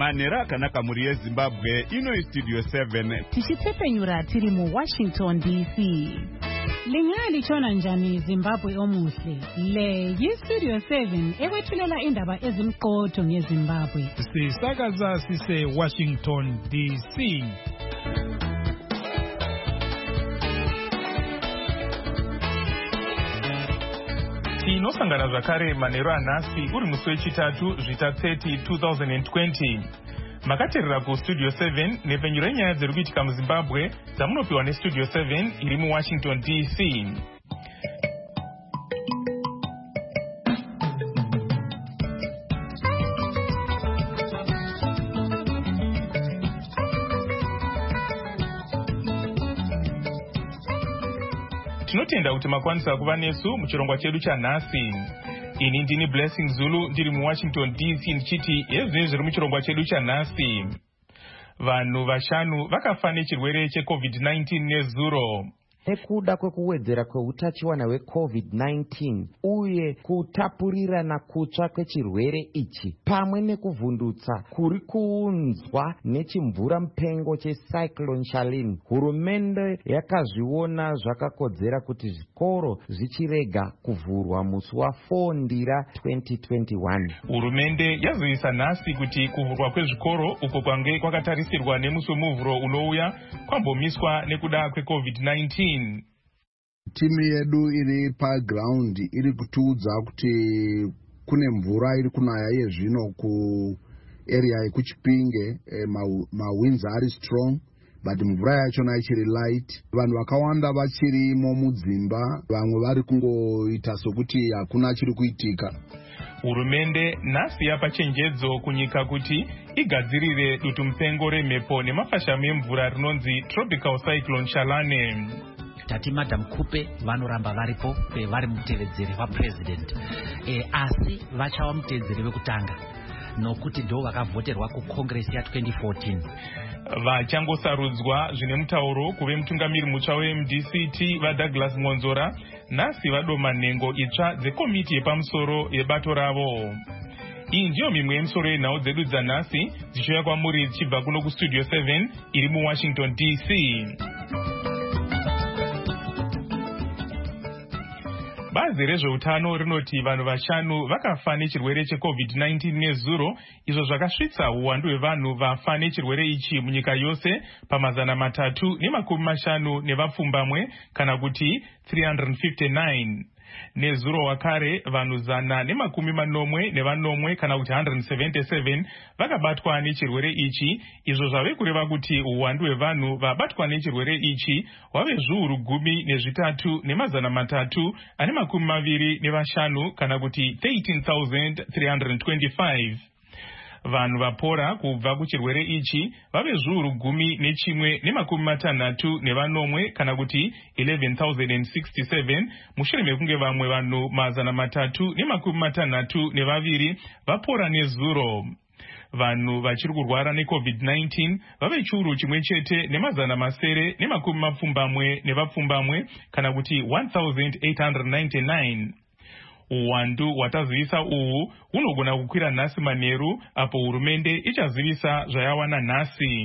Manera akanaka muri yeZimbabwe ino Studio 7 tichitsepenyura tiri mu Washington DC. Lingali chona njani Zimbabwe omuhle. Le yi-Studio 7 ekwethulela indaba ezimqotho ngeZimbabwe. Sisakaza sise Washington DC. Tinosangana zvakare manheru anhasi uri musi wechitatu zvita 30 2020. Makateerera kuStudio 7 nepfenyuro yenyaya dziri kuitika muZimbabwe dzamunopiwa neStudio 7 iri muWashington DC. Tinotenda kuti makwanisa kuva nesu muchirongwa chedu chanhasi. Ini ndini Blessing Zulu ndiri muWashington DC ndichiti ezvinenge zviri muchirongwa chedu chanhasi. Vanhu vashanu vakafa nechirwere cheCovid-19 nezuro. Nekuda kwekuwedzera kweutachiwana hweCovid-19 uye kutapurirana kutsva kwechirwere ichi pamwe nekuvhundutsa kuri kuunzwa nechimvura mupengo checyclone Charlene, hurumende yakazviona zvakakodzera kuti zvikoro zvichirega kuvhurwa musi wa4 Ndira 2021. Hurumende yazivisa nhasi kuti kuvhurwa kwezvikoro uko kwange kwakatarisirwa nemusi wemuvhuro unouya kwambomiswa nekuda kweCovid-19. Timu yedu iri paground iri kutiudza kuti kune mvura iri kunaya yezvino ku area yekuChipinge, mawinds ari strong but mvura yachona ichiri light. Vanhu vakawanda vachirimo mudzimba, vamwe vari kungoita sokuti hakuna chiri kuitika. Hurumende nhasi yapa chenjedzo kunyika kuti igadzirire dutu mupengo remhepo nemafashami emvura rinonzi Tropical Cyclone Charlene. Tati Madam Kupe vanoramba varipo vari mutevedzeri wapresident, asi vachava mutevedzeri wekutanga nokuti ndo vakavhoterwa kuCongress ya2014. Vachangosarudzwa zvine mutauro kuve mutungamiri mutsva weMDCT vaDouglas Ngonzora nhasi vadoma nhengo itsva dzekomiti yepamusoro yebato ravo. Iyi ndiyo mimwe yemisoro yenhau dzedu dzanhasi dzichiuya kwamuri dzichibva kuno kuStudio 7 iri muWashington DC. Bazi rezveutano rinoti vanhu vashanu vakafa nechirwere cheCovid-19 nezuro, izvo zvakasvitsa uwandu hwevanhu vafa nechirwere ichi munyika yose pamazana 350 nevapfumbamwe kana kuti 359. Nezuro wakare vanhu 140 kana kuti 177 vakabatwa nechirwere ichi, izvo zvave kureva kuti uwandu hwevanhu vabatwa nechirwere ichi hwave zviuru 13,325 kana kuti 13,325. Vanhu vapora kubva kuchirwere ichi vave zviuru 11,60 kana kuti 11,067 mushure mekunge vamwe vanhu 362 vapora nezuro. Vanhu vachiri kurwara neCovid-19 vave chiuru chimwe chete nevapfumbamwe kana kuti 1,899. Uwandu hwatazivisa uhu hunogona kukwira nhasi manheru apo hurumende ichazivisa zvayawana nhasi.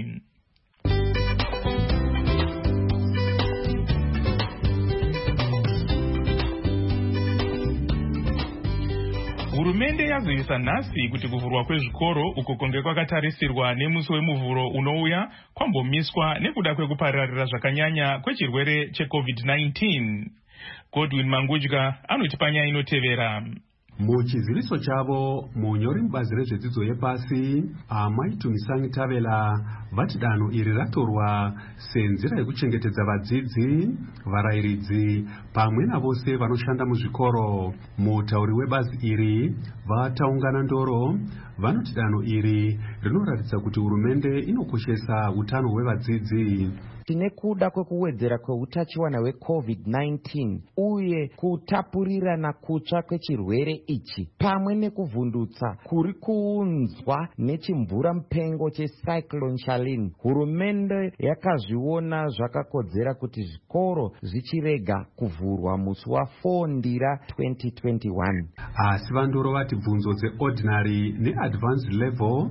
Hurumende yazivisa nhasi kuti kuvhurwa kwezvikoro uko kunge kwakatarisirwa nemusi wemuvhuro unouya kwambomiswa nekuda kwekupararira zvakanyanya kwechirwere cheCovid-19. Godwin Mangudya anotipa nyaya inotevera. Muchiziviso chavo munyori mubazi rezvedzidzo yepasi Amaitumisangi Tavela vati danho iri ratorwa senzira yekuchengetedza vadzidzi, varayiridzi pamwe navose vanoshanda muzvikoro. Mutauri webazi iri vataungana ndoro vanoti danho iri rinoratidza kuti hurumende inokoshesa utano hwevadzidzi. Nekuda kwekuwedzera kweutachiwana hweCovid-19 uye kutapurirana kutsva kwechirwere ichi pamwe nekuvhundutsa kuri kuunzwa nechimvura mupengo checyclone Charlene, hurumende yakazviona zvakakodzera kuti zvikoro zvichirega kuvhurwa musi wa4 Ndira 2021. Asi vandoro vati bvunzo dzeordinary neadvanced level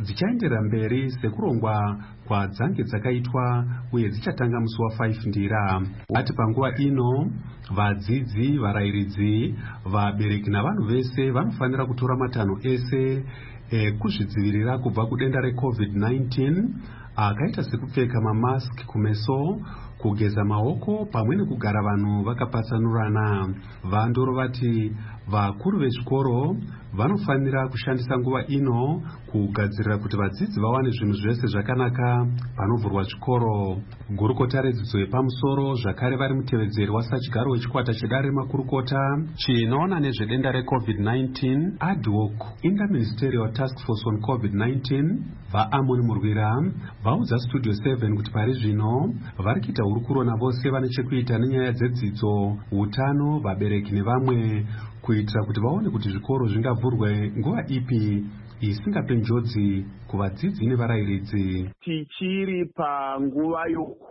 dzichaenderera mberi sekurongwa kwadzange dzakaitwa uye dzichatanga musi wa5 Ndira. Ati panguva ino vadzidzi, varayiridzi, vabereki navanhu vese vanofanira kutora matanho ese kuzvidzivirira kubva kudenda reCovid-19 akaita sekupfeka mamask kumeso, kugeza maoko pamwe nekugara vanhu vakapatsanurana. Vandoro vati vakuru vezvikoro vanofanira kushandisa nguva ino kugadzirira kuti vadzidzi vawane zvinhu zvese zvakanaka panovhurwa zvikoro. Gurukota redzidzo yepamusoro zvakare vari mutevedzeri wasachigaro wechikwata chedare remakurukota chinoona nezvedenda reCovid-19 ADHOC Interministerial Task Force on COVID-19 vaAmoni Murwira vaudza Studio 7 kuti pari zvino vari kuita hurukuro navose vane chekuita nenyaya dzedzidzo, utano, vabereki nevamwe kuitira kuti vaone kuti zvikoro zvingavhurwe nguva ipi isingape njodzi kuvadzidzi nevarayiridzi. Tichiri panguva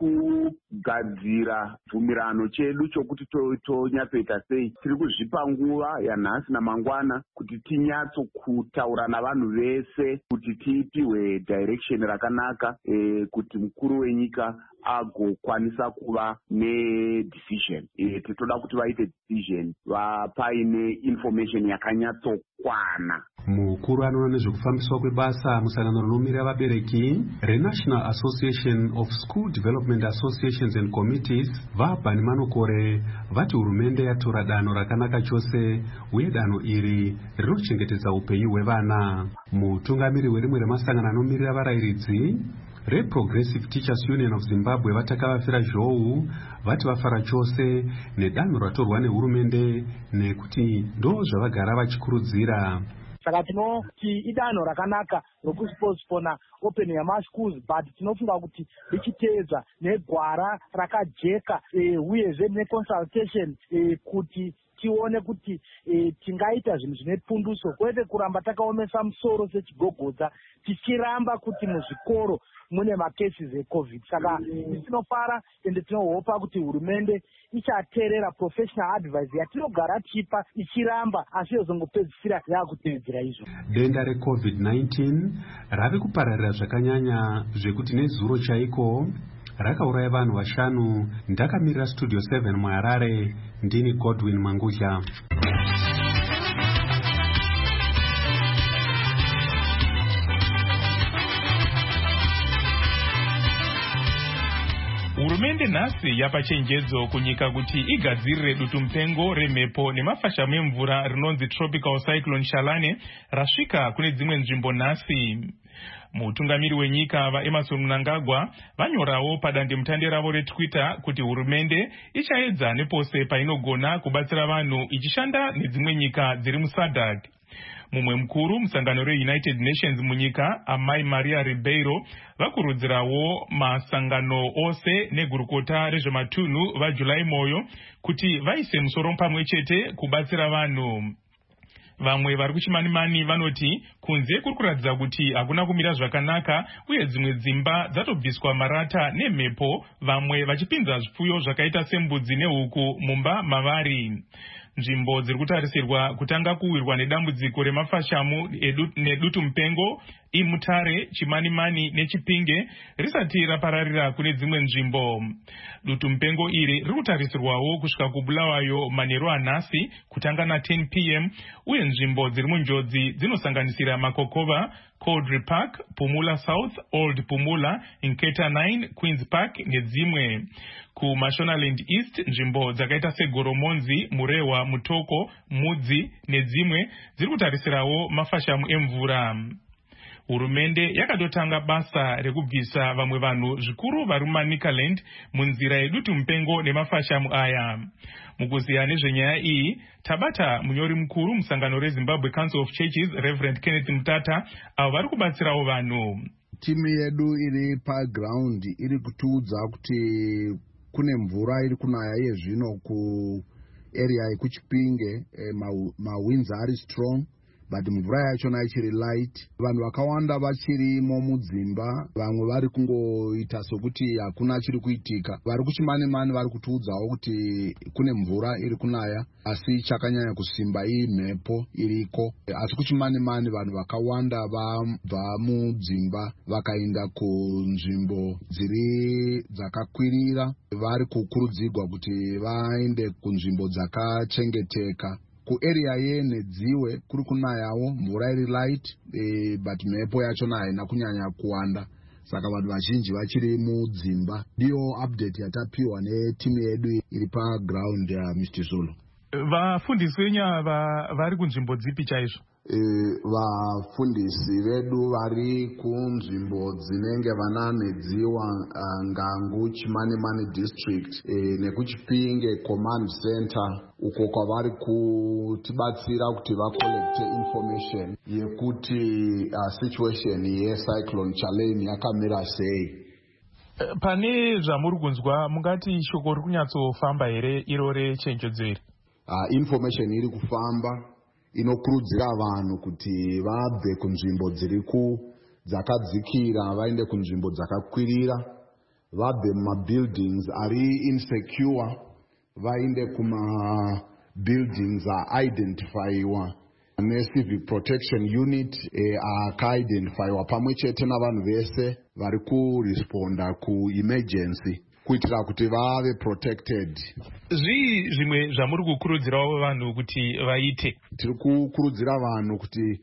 yokugadzira bvumirano chedu chokuti tonyatsoita sei, tiri kuzvipa nguva yanhasi namangwana kuti tinyatsokutaura navanhu vese kuti tipiwe direction rakanaka, kuti mukuru wenyika agokwanisa kuva nedecision. Titoda kuti vaite decision paine information yakanyatsokwana. Mukuru anoona nezvekufambiswa kwebasa musangano rinomirira vabereki reNational Association of School Development Associations and Committees vaBhani Manokore vati hurumende yatora danho rakanaka chose uye danho iri rinochengetedza upenyu hwevana. Mutungamiri werimwe remasangano anomirira varayiridzi reProgressive Teachers Union of Zimbabwe vatakavafira zhou vati vafara chose nedanho ratorwa nehurumende nekuti ndo zvavagara vachikurudzira. Saka tinoti idanho rakanaka rokuspostpona opening yamaschools, but tinofunga kuti richiteedza negwara rakajeka uyezve neconsultation kuti tione kuti tingaita zvinhu zvine punduso, kwete kuramba takaomesa musoro sechigogodza tichiramba kuti muzvikoro mune macases eCovid. Saka tinofara ende tinohopa kuti hurumende ichateerera professional advice yatinogara tichipa ichiramba, asi yozongopedzisira yakutevedzera izvo. Denda reCovid-19 rave kupararira zvakanyanya zvekuti nezuro chaiko rakauraya vanhu 5. Ndakamirira Studio 7 muHarare, ndini Godwin Mangudya. Hurumende nhasi yapa chenjedzo kunyika kuti igadzirire dutu mupengo remhepo nemafashamu emvura rinonzi Tropical Cyclone Shalane rasvika kune dzimwe nzvimbo nhasi. Mutungamiri wenyika vaEmmerson Mnangagwa vanyorawo padandemutande ravo reTwitter kuti hurumende ichaedza nepose painogona kubatsira vanhu ichishanda nedzimwe nyika dziri muSADC. Mumwe mukuru musangano reUnited Nations munyika Amai Maria Ribeiro vakurudzirawo masangano ose negurukota rezvematunhu vaJulai Moyo kuti vaise musoro pamwe chete kubatsira vanhu. Vamwe vari kuchimanimani vanoti kunze kuri kuratidza kuti hakuna kumira zvakanaka uye dzimwe dzimba dzatobviswa marata nemhepo, vamwe vachipinza zvipfuyo zvakaita sembudzi nehuku mumba mavari. Nzvimbo dziri kutarisirwa kutanga kuwirwa nedambudziko remafashamu nedutu mupengo iMutare, Chimanimani neChipinge risati rapararira kune dzimwe nzvimbo. Dutu mupengo iri riri kutarisirwawo kusvika kuBulawayo manheru anhasi kutanga na10 p.m. uye nzvimbo dziri munjodzi dzinosanganisira Makokova, Caudry Park, Pumula South, Old Pumula, Inketa 9, Queens Park nedzimwe. KuMashonaland East nzvimbo dzakaita seGoromonzi, Murewa, Mutoko, Mudzi nedzimwe dziri kutarisirawo mafashamu emvura. Hurumende yakatotanga basa rekubvisa vamwe vanhu zvikuru vari muManicaland munzira yedutu mupengo nemafashamu aya. Mukuziya nezvenyaya iyi tabata munyori mukuru musangano reZimbabwe Council of Churches Reverend Kenneth Mutata avo vari kubatsirawo vanhu. Timu yedu iri paground iri kutiudza kuti kune mvura iri kunaya yezvino ku area yekuChipinge, mawinds ari strong but mvura yachona ichiri light. Vanhu vakawanda vachirimo mudzimba, vamwe vari kungoita sokuti hakuna chiri kuitika. Vari kuchimane-mane vari kutiudzawo kuti kune mvura iri kunaya, asi chakanyanya kusimba mhepo iriko. Asi kuchimane-mane vanhu vakawanda vabva mudzimba vakaenda kunzvimbo dziri dzakakwirira. Vari kukurudzirwa kuti vaende kunzvimbo dzakachengeteka. Kuarea yeNedziwe kuri kunayawo mvura iri light, but mhepo yachona haina kunyanya kuwanda, saka vanhu vazhinji vachiri mudzimba. Ndiyo update yatapiwa netimu yedu iri paground Mr. Zulu. Vafundisi venyu vari kunzvimbo dzipi chaizvo? Vafundisi vedu vari kunzvimbo dzinenge vana Nedziwa, Ngangu, Chimane-mane district nekuchipinge command center, uko kwavari kutibatsira kuti vakolekte information yekuti situation yecyclone Charlene yakamira sei. Pane zvamuri kunzwa, mungati shoko riri kunyatsofamba here iro rechenjedzo iri? Information iri kufamba inokurudzira vanhu kuti vabve kunzvimbo dzakadzikira vaende kunzvimbo dzakakwirira, vabve mumabuildings ari insecure vaende kumabuildings aidentifyiwa ne-civic protection unit akaidentifyiwa pamwe chete navanhu vese vari kuresponda kuemergency kuitira kuti vave protected. Zvii zvimwe zvamuri kukurudzirawo vanhu kuti vaite? Tiri kukurudzira vanhu kuti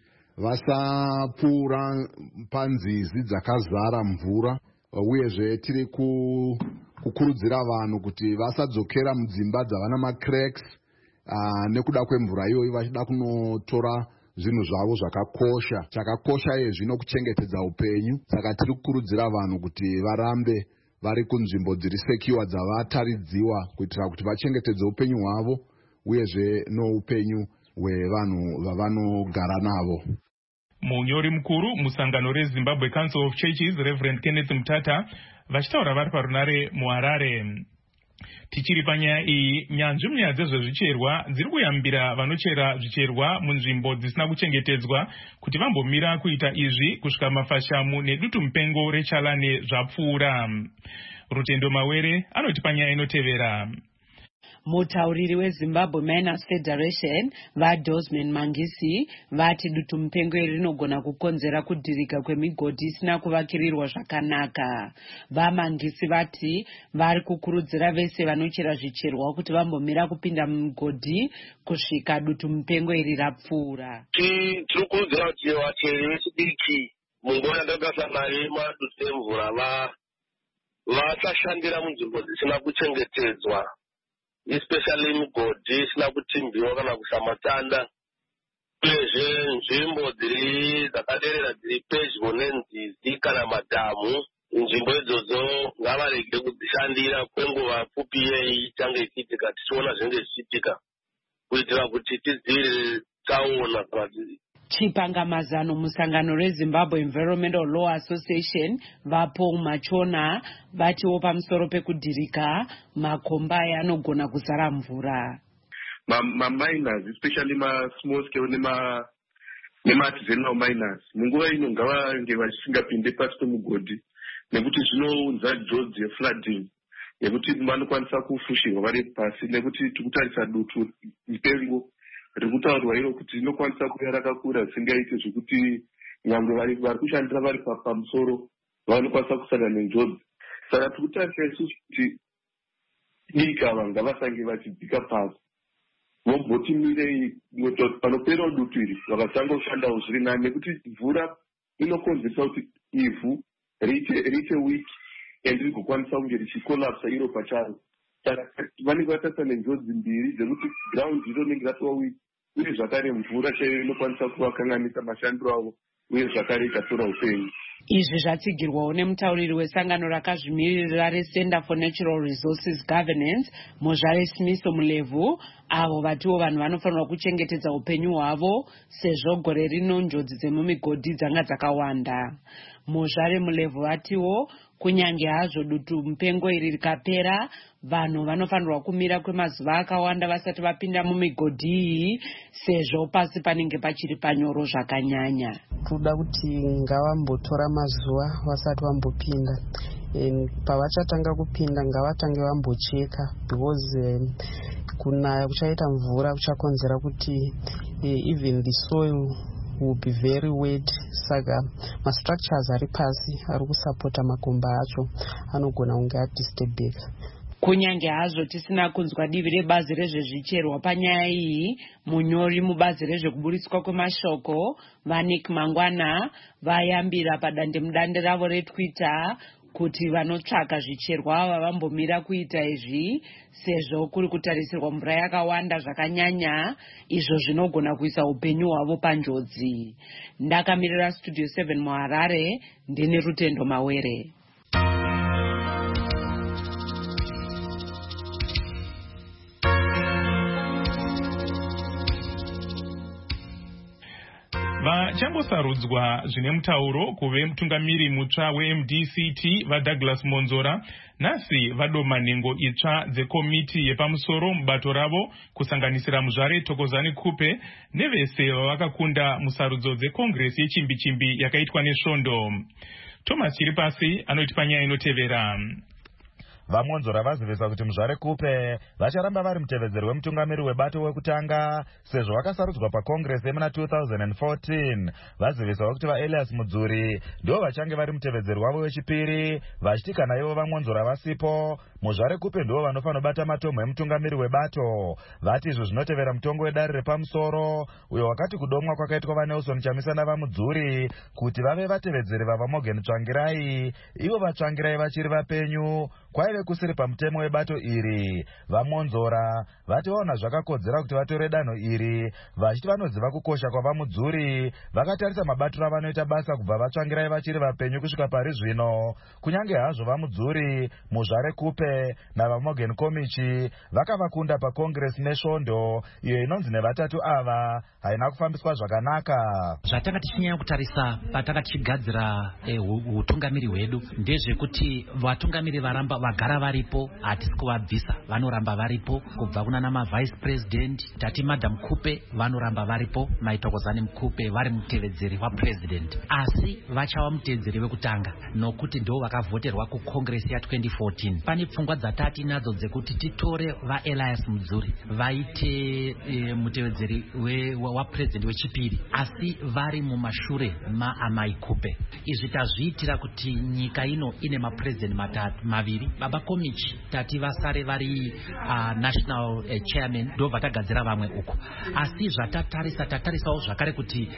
vasapfuura panzizi dzakazara mvura, uyezve tiri kukurudzira vanhu kuti vasadzokera mudzimba dzavana macracks nekuda kwemvura iyoyi vachida kunotora zvinhu zvavo zvakakosha. Chakakosha yezvino kuchengetedza upenyu, saka tiri kukurudzira vanhu kuti varambe vari kunzvimbo dziri sekiwa dzavataridziwa kuitira kuti vachengetedze upenyu hwavo uyezve noupenyu hwevanhu vavanogara navo. Munyori mukuru musangano reZimbabwe Council of Churches, Reverend Kenneth Mutata, vachitaura vari parunare muHarare. Tichiri panyaya iyi, nyanzvi munyaya dzezvezvicherwa dziri kuyambira vanochera zvicherwa munzvimbo dzisina kuchengetedzwa kuti vambomira kuita izvi kusvika mafashamu nedutu mupengo reChalane zvapfuura. Rutendo Mawere anoti panyaya inotevera. Mutauriri weZimbabwe Miners Federation vaDosman Mangisi vati dutu mupengo rinogona kukonzera kudhirika kwemigodhi isina kuvakirirwa zvakanaka. VaMangisi vati vari kukurudzira vese vanochera zvicherwa kuti vambomira kupinda mugodhi kusvika dutu mupengo iri rapfuura. Tiri kukurudzira kuti vacheri vechidiki munguva yandakasangana madutu emvura vasashandira munzvimbo dzisina kuchengetedzwa, especially migodhi isina kutimbiwa kana kusamatanda, uyezve nzvimbo dzakaderera dziri pedyo nenzizi kana madhamu. Nzvimbo idzodzo ngavarege kudzishandira kwenguva pfupi ichange ichiitika, tichiona zvinenge zvichiitika kuitira kuti tidzivirire tsaona. Chipangamazano musangano reZimbabwe Environmental Law Association vaPaul Machona vatiwo pamusoro pekudhirika makombai anogona kuzara mvura. Miners, especially small scale artisanal miners, munguva ino ngavange vachisingapinde pasi pemugodhi nekuti zvinounza njodzi yeflooding yekuti vanokwanisa kufushirwa vari pasi, nekuti tikutarisa dutu mupengo ririkutaurwa iro kuti rinokwanisa kuya rakakura zvisingaiti zvekuti nyangwe vari kushandira vari pamusoro vanokwanisa kusangana nenjodzi. Saka tikutarisa isusu kuti dika ava ngavasange vachidzika pasi vombotimirei panopera dutu iri vakatanga kushandawo zviri nani, nekuti mvura inokonzeresa kuti ivhu riite wiki and rigokwanisa kunge richikolapsa iro pacharo. Saka vanenge vatasana nenjodzi mbiri dzekuti ground iro rinenge ratova wiki, uye zvakare mvura chaiyo inokwanisa kuvakanganisa mashandiro avo, uye zvakare ikatora upenyu. Izvi zvatsigirwawo nemutauriri wesangano rakazvimirira reCenter for Natural Resources Governance Mozhare Simiso Mulevhu, avo vatiwo vanhu vanofanirwa kuchengetedza upenyu hwavo sezvo gore rino njodzi dzemumigodhi dzanga dzakawanda. Mozhare Mulevhu vatiwo kunyange hazvo dutu mupengo iri rikapera vanhu vanofanirwa kumira kwemazuva akawanda vasati vapinda mumigodhi iyi sezvo pasi panenge pachiri panyoro zvakanyanya. Toda kuti ngavambotora mazuva vasati vambopinda, pavachatanga kupinda ngavatange vambocheka because kunaya kuchaita mvura kuchakonzera kuti even the soil will be very wet. Saka mastructures ari pasi ari kusapota makomba acho anogona kunge adisturbeka. Kunyange hazvo tisina kunzwa divi rebazi rezvezvicherwa panyaya iyi, munyori mubazi rezvekuburitswa kwemashoko vaNick Mangwana vayambira padandemudande ravo reTwitter kuti vanotsvaka zvicherwa ava vambomira kuita izvi sezvo kuri kutarisirwa mvura yakawanda zvakanyanya, izvo zvinogona kuisa upenyu hwavo panjodzi. Ndakamirira Studio 7 muHarare, ndini Rutendo Mawere. Vachangosarudzwa zvine mutauro kuve mutungamiri mutsva weMDCT vaDouglas Monzora nhasi vadoma nhengo itsva dzekomiti yepamusoro mubato ravo kusanganisira muzvare Thokozani Kupe nevese vavakakunda musarudzo dzekongresi yechimbi-chimbi yakaitwa nesvondo. Thomas Chiripasi anoiti panyaya inotevera. VaMonzora vazivisa kuti muzvare Kupe vacharamba vari mutevedzeri wemutungamiri webato wekutanga sezvo vakasarudzwa pakongresi yemuna 2014. Vazivisawo kuti vaElias Mudzuri ndivo vachange vari mutevedzeri wavo wechipiri, vachiti kana ivo VaMonzora vasipo muzvare Kupe ndivo vanofanobata matombo emutungamiri webato. Vati izvi zvinotevera mutongo wedare repamusoro uyo wakati kudomwa kwakaitwa vaNelson Chamisa navaMudzuri kuti vave vatevedzeri vavaMorgan Tsvangirai, ivo vaTsvangirai vachiri vapenyu kwaive kusiri pamutemo webato iri. VaMonzora vati vaona zvakakodzera kuti vatore danho iri, vachiti vanoziva kukosha kwavaMudzuri, vakatarisa mabatiro avanoita basa kubva vaTsvangirai vachiri vapenyu kusvika pari zvino. Kunyange hazvo vaMudzuri, muzvare Kupe navaMorgan Komichi vakavakunda pakongresi nesvondo iyo inonzi nevatatu ava haina kufambiswa zvakanaka. Zvatanga tichinyanya kutarisa patanga tichigadzira utungamiri hwedu ndezvekuti vatungamiri varamba vagara varipo, hatisi kuvabvisa, vanoramba varipo kubva kunana mavice president. Tati Madam Kupe vanoramba varipo, Thokozani Kupe vari mutevedzeri wapresident, asi vachava mutevedzeri wekutanga nokuti ndo vakavhoterwa kukongresi ya2014. Pane pfungwa dzatati nadzo dzekuti titore vaElias Mudzuri vaite mutevedzeri wapresident wechipiri, asi vari mumashure maAmai Kupe. Izvi tazviitira kuti nyika ino ine mapresident maviri, Baba Komichi tati vasare vari national chairman, ndo vatagadzira vamwe uko. Asi tatarisawo zvakare kuti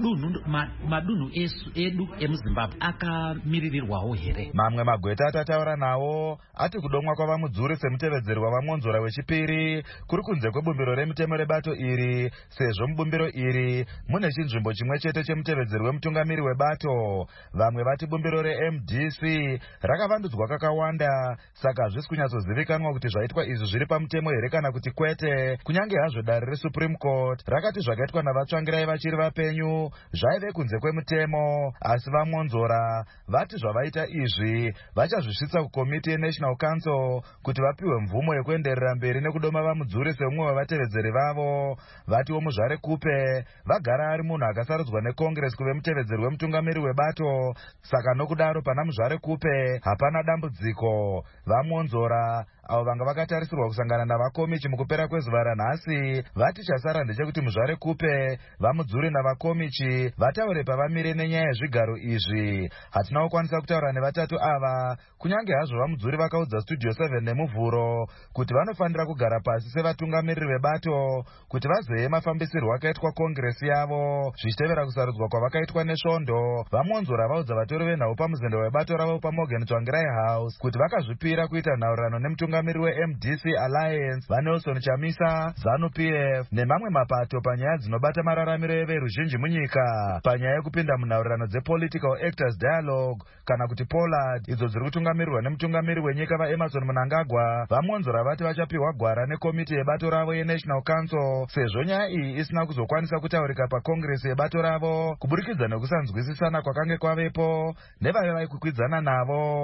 madunhu edu emuZimbabwe akamiririrwawo here. Mamwe magweta atataura nawo ati kudomwa kwavaMudzuri semutevedzeri wavaMonzora wechipiri kuri kunze kwebumbiro remitemo rebato iri, sezvo mubumbiro iri mune chinzvimbo chimwe chete chemutevedzeri wemutungamiri webato. Vamwe vati bumbiro reMDC rakavandudzwa kakawanda, saka hazvisi kunyatsozivikanwa kuti zvaitwa izvi zviri pamutemo here kana kuti kwete. Kunyange hazvo dare reSupreme Court rakati zvakaitwa navaTsvangirai vachiri vapenyu zvaive kunze kwemutemo, asi vaMonzora vati zvavaita izvi vachazvisvitsa kukomiti yeNational Council kuti vapiwe mvumo yekuenderera mberi nekudoma vaMudzuri semumwe wavatevedzeri vavo. Vatiwo muzvare Kupe vagara ari munhu akasarudzwa nekongresi kuve mutevedzeri wemutungamiri webato, saka nokudaro pana muzvare Kupe hapana dambudziko. VaMonzora avo vanga vakatarisirwa kusangana navaKomichi mukupera kwezuva ranhasi vati chasara ndechekuti muzvare Kupe, vaMudzuri navaKomichi vataure pavamire nenyaya yezvigaro izvi. Hatina kukwanisa kutaura nevatatu ava, kunyange hazvo vaMudzuri vakaudza Studio 7 nemuvhuro kuti vanofanira kugara pasi sevatungamiriri vebato kuti vazeye mafambisirwo akaitwa kongresi yavo zvichitevera kusarudzwa kwavakaitwa nesvondo. VaMonzora vaudza vatori venhau pamuzende webato ravo paMorgan Tsvangirai House kuti vakazvipira kuita nhaurirano nemutungamiri weMDC Alliance vaNelson Chamisa, ZANU-PF nemamwe mapato panyaya dzinobata mararamiro everuzhinji munyika, panyaya yekupinda munhaurirano dzePolitical Actors Dialogue kana kuti POLAD idzo dziri kutungamirirwa nemutungamiri wenyika vaEmmerson Mnangagwa. VaMonzora vati vachapiwa gwara nekomiti yebato ravo yeNational Council sezvo nyaya iyi isina kuzokwanisa kutaurika pakongresi yebato ravo kuburikidza nekusanzwisisana kwakange kwavepo nevaikwikwidzana navo.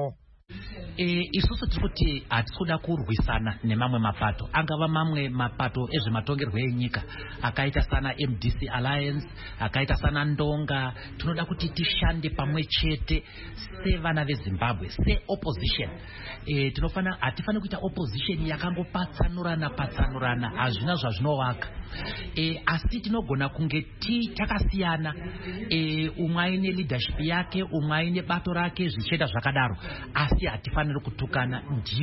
Isusu tiri kuti hatikuda kurwisana nemamwe mapato, angava mamwe mapato ezvematongerwo enyika akaita sana MDC Alliance, akaita sana Ndonga. Tinoda kuti tishande pamwe chete sevana veZimbabwe, seopposition. Hatifani kuita opposition yakangopatsanurana hazvina zvazvinovaka. Asi tinogona kunge takasiyana, umwe aine leadership yake, umwe aine bato rake zvichienda zvakadaro, asi hatifaniri kutukana.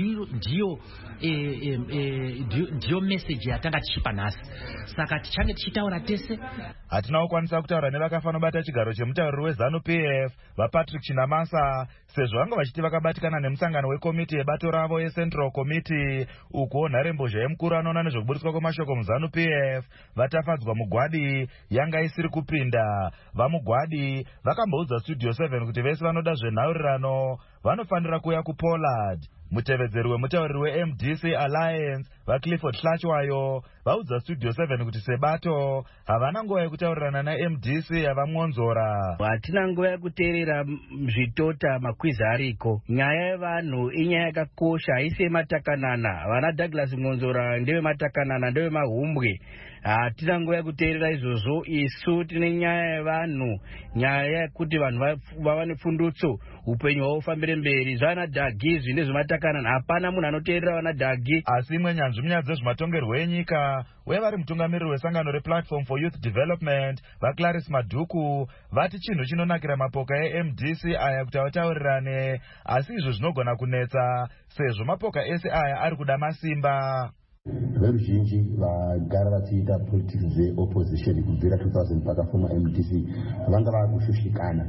Ndiyo message yatanga tichipa nhasi. Saka tichange tichitaura tese. Hatina kukwanisa kutaura nevakafanobata chigaro chemutauriri weZANU-PF vaPatrick Chinamasa, sezvo vanga vachiti vakabatikana nemusangano wekomiti yebato ravo yeCentral Committee, uko nharembozha yemukuru anoona nezvekuburitswa kwemashoko muZANU-PF vatafadzwa mugwadi yanga isiri kupinda. Vamugwadi vakamboudza Studio 7 kuti vese vanoda zvenhaurirano vanofanira kuuya kuPollard. Mutevedzeri wemutauriri weMDC Alliance vaClifford Hlachwayo vaudza Studio 7 kuti sebato havana nguva yekutaurirana naMDC yavamwonzora. Hatina nguva yekuteerera zvitota makwizi ariko. Nyaya yevanhu inyaya yakakosha, haisi yematakanana. Vana Douglas Mwonzora ndevematakanana, ndevemahumbwe. Hatina nguva yekuteerera izvozvo. Isu tine nyaya yevanhu, nyaya yekuti vanhu vava nepfundutso, upenyu hwavo ufambire mberi. Zvana Dhagi izvi ndezvematakanana, hapana munhu anoteerera vana Dhagi. Asi imwe nyanzvi munyaya dzezvematongerwo enyika wevari mutungamiriri wesangano rePlatform for Youth Development vaClarice Madhuku vati chinhu chinonakira mapoka eMDC aya kuti avataurirane, asi izvo zvinogona kunetsa sezvo mapoka ese aya ari kuda masimba. Veruzhinji vagara vachiita politics dzeopposition kubvira 2000 pakafuma MDC vanga vakushushikana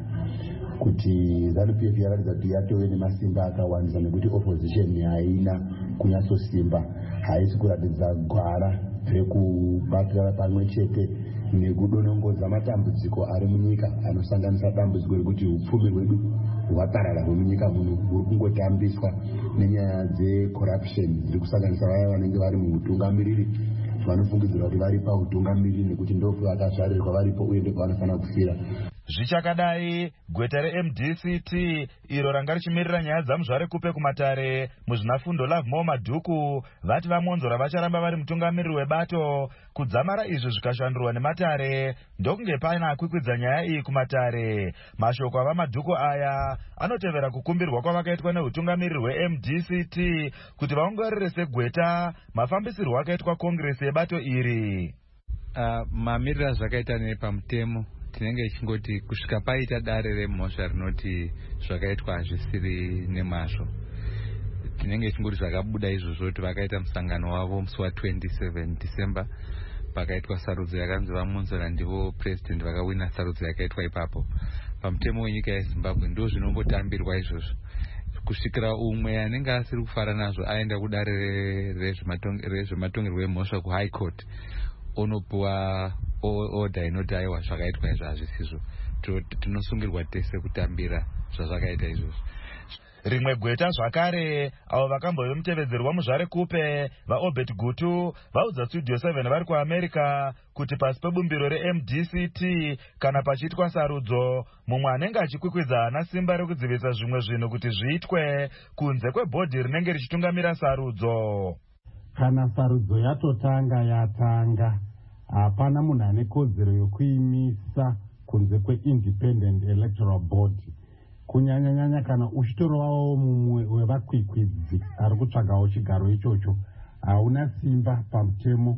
kuti ZANU-PF yaratidza kuti yatove nemasimba akawandisa nekuti opposition haina kunyatsosimba, haisi kuratidza gwara rekubatira pamwe chete nekudonongodza matambudziko ari munyika anosanganisa dambudziko rekuti upfumi hwedu hwaparara hwemunyika muno huri kungotambiswa nenyaya dzecorruption dziri kusanganisa vaya vanenge vari muutungamiriri vanofungidzira kuti vari pautungamiriri nekuti ndopavakazvarirwa varipo uye ndopavanofanira kufira. Zvichakadai, gweta reMDCT iro ranga richimirira nyaya dzamuzvarekupe kumatare muzvinafundo Lovemore Madhuku vati vamwonzora vacharamba vari mutungamiriri webato. Kudzamara izvi zvikashandurwa nematare ndokunge pana kwikwidza nyaya iyi kumatare. Mashoko avaMadhuku aya anotevera kukumbirwa kwavakaitwa neutungamiriri weMDCT kuti vaongorere segweta mafambisirwo akaitwa kongresi yebato iri. Mamiriro azvakaita nepamutemo tinenge chingoti kusvika paita dare remhosva rinoti zvakaitwa hazvisiri nemazvo. Tinenge chingoti zvakabuda izvozvo kuti vakaita musangano wavo musi wa27 December pakaitwa sarudzo yakanzi vamwonzora ndivo president vakawina sarudzo yakaitwa ipapo. Pamutemo wenyika yeZimbabwe ndo zvinombotambirwa izvozvo. Kusvikira umwe anenge asiri kufara nazvo aenda kudare rezvematongerwo emhosva kuHigh Court onopuwa order inoti aiwa zvakaitwa izvo hazvisizvo. Tinosungirwa tese kutambira zvazvakaita izvozvo. Rimwe gweta zvakare avo vakambove mutevedzeri wamuzvarekupe vaObert Gutu vaudza Studio 7 vari kuAmerica kuti pasi pebumbiro reMDCT kana pachiitwa sarudzo mumwe anenge achikwikwidza hana simba rekudzivisa zvimwe zvinhu kuti zviitwe kunze kwebhodhi rinenge richitungamira sarudzo. Kana sarudzo yatanga hapana munhu ane kodzero yokuimisa kunze kweIndependent Electoral Board. Kunyanya kana uchitorovawo mumwe wevakwikwidzi ari kutsvagawo chigaro ichocho hauna simba pamutemo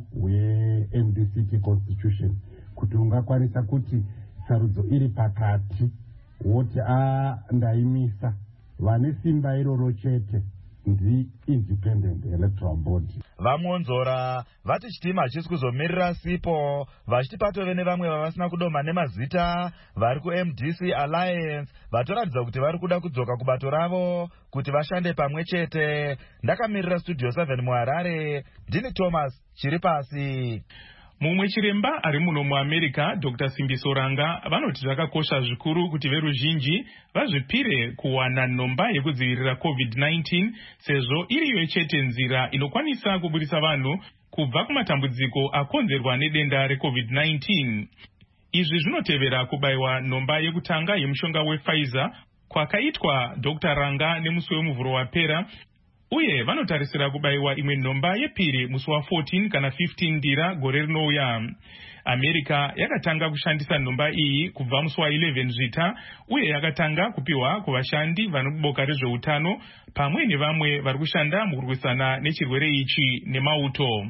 weMDCT Constitution kuti ungakwanisa kuti sarudzo iri pakati woti ndaimisa. Vane simba iroro chete ndi Independent Electoral Board. Vamwonzora vati chitima hachisi kuzomirira sipo vachiti patove nevamwe vavasina kudoma nemazita vari kuMDC Alliance vatoratidza kuti vari kuda kudzoka kubato ravo kuti vashande pamwe chete. Ndakamirira Studio 7 muHarare, ndini Thomas Chiripasi. Mumwe chiremba ari muno muAmerica, Dr. Simbiso Ranga, vanoti zvakakosha zvikuru kuti veruzhinji vazvipire kuwana nhomba yekudzivirira COVID-19 sezvo iriyo chete nzira inokwanisa kubudisa vanhu kubva kumatambudziko akonzerwa nedenda reCovid-19. Izvi zvinotevera kubayiwa nhomba yekutanga yemushonga wePfizer kwakaitwa Dr. Ranga nemusi wemuvhuro wapera, uye vanotarisira kubayiwa imwe nhomba yepiri musi wa14 kana 15 ndira gore rinouya. America yakatanga kushandisa nhomba iyi kubva musi wa11 zvita, uye yakatanga kupiwa kuvashandi vanoboka rezveutano pamwe nevamwe vari kushanda mukurwisana nechirwere ichi nemauto.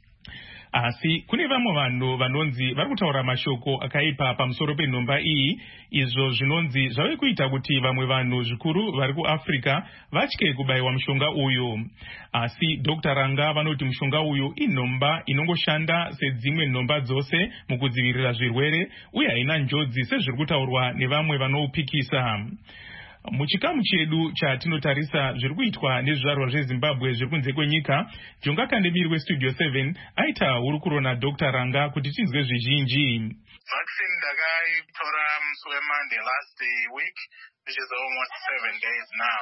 Asi kune vamwe vanhu vanonzi vari kutaura mashoko akaipa pamusoro penhomba iyi, izvo zvinonzi zvave kuita kuti vamwe vanhu zvikuru vari kuAfrica vatye kubayiwa mushonga uyu. Asi Dr. Ranga vanoti mushonga uyu inhomba inongoshanda sedzimwe nhomba dzose mukudzivirira zvirwere, uye haina njodzi sezviri kutaurwa nevamwe vanoupikisa. Muchikamu chedu chatinotarisa zviri kuitwa nezvizvarwa zveZimbabwe zviri kunze kwenyika, Jonga Kandemiri weStudio 7 aita hurukuro naDr. Ranga kuti tinzwe zvizhinji. Vaccine ndakaitora musi weMonday last week, which is almost 7 days now.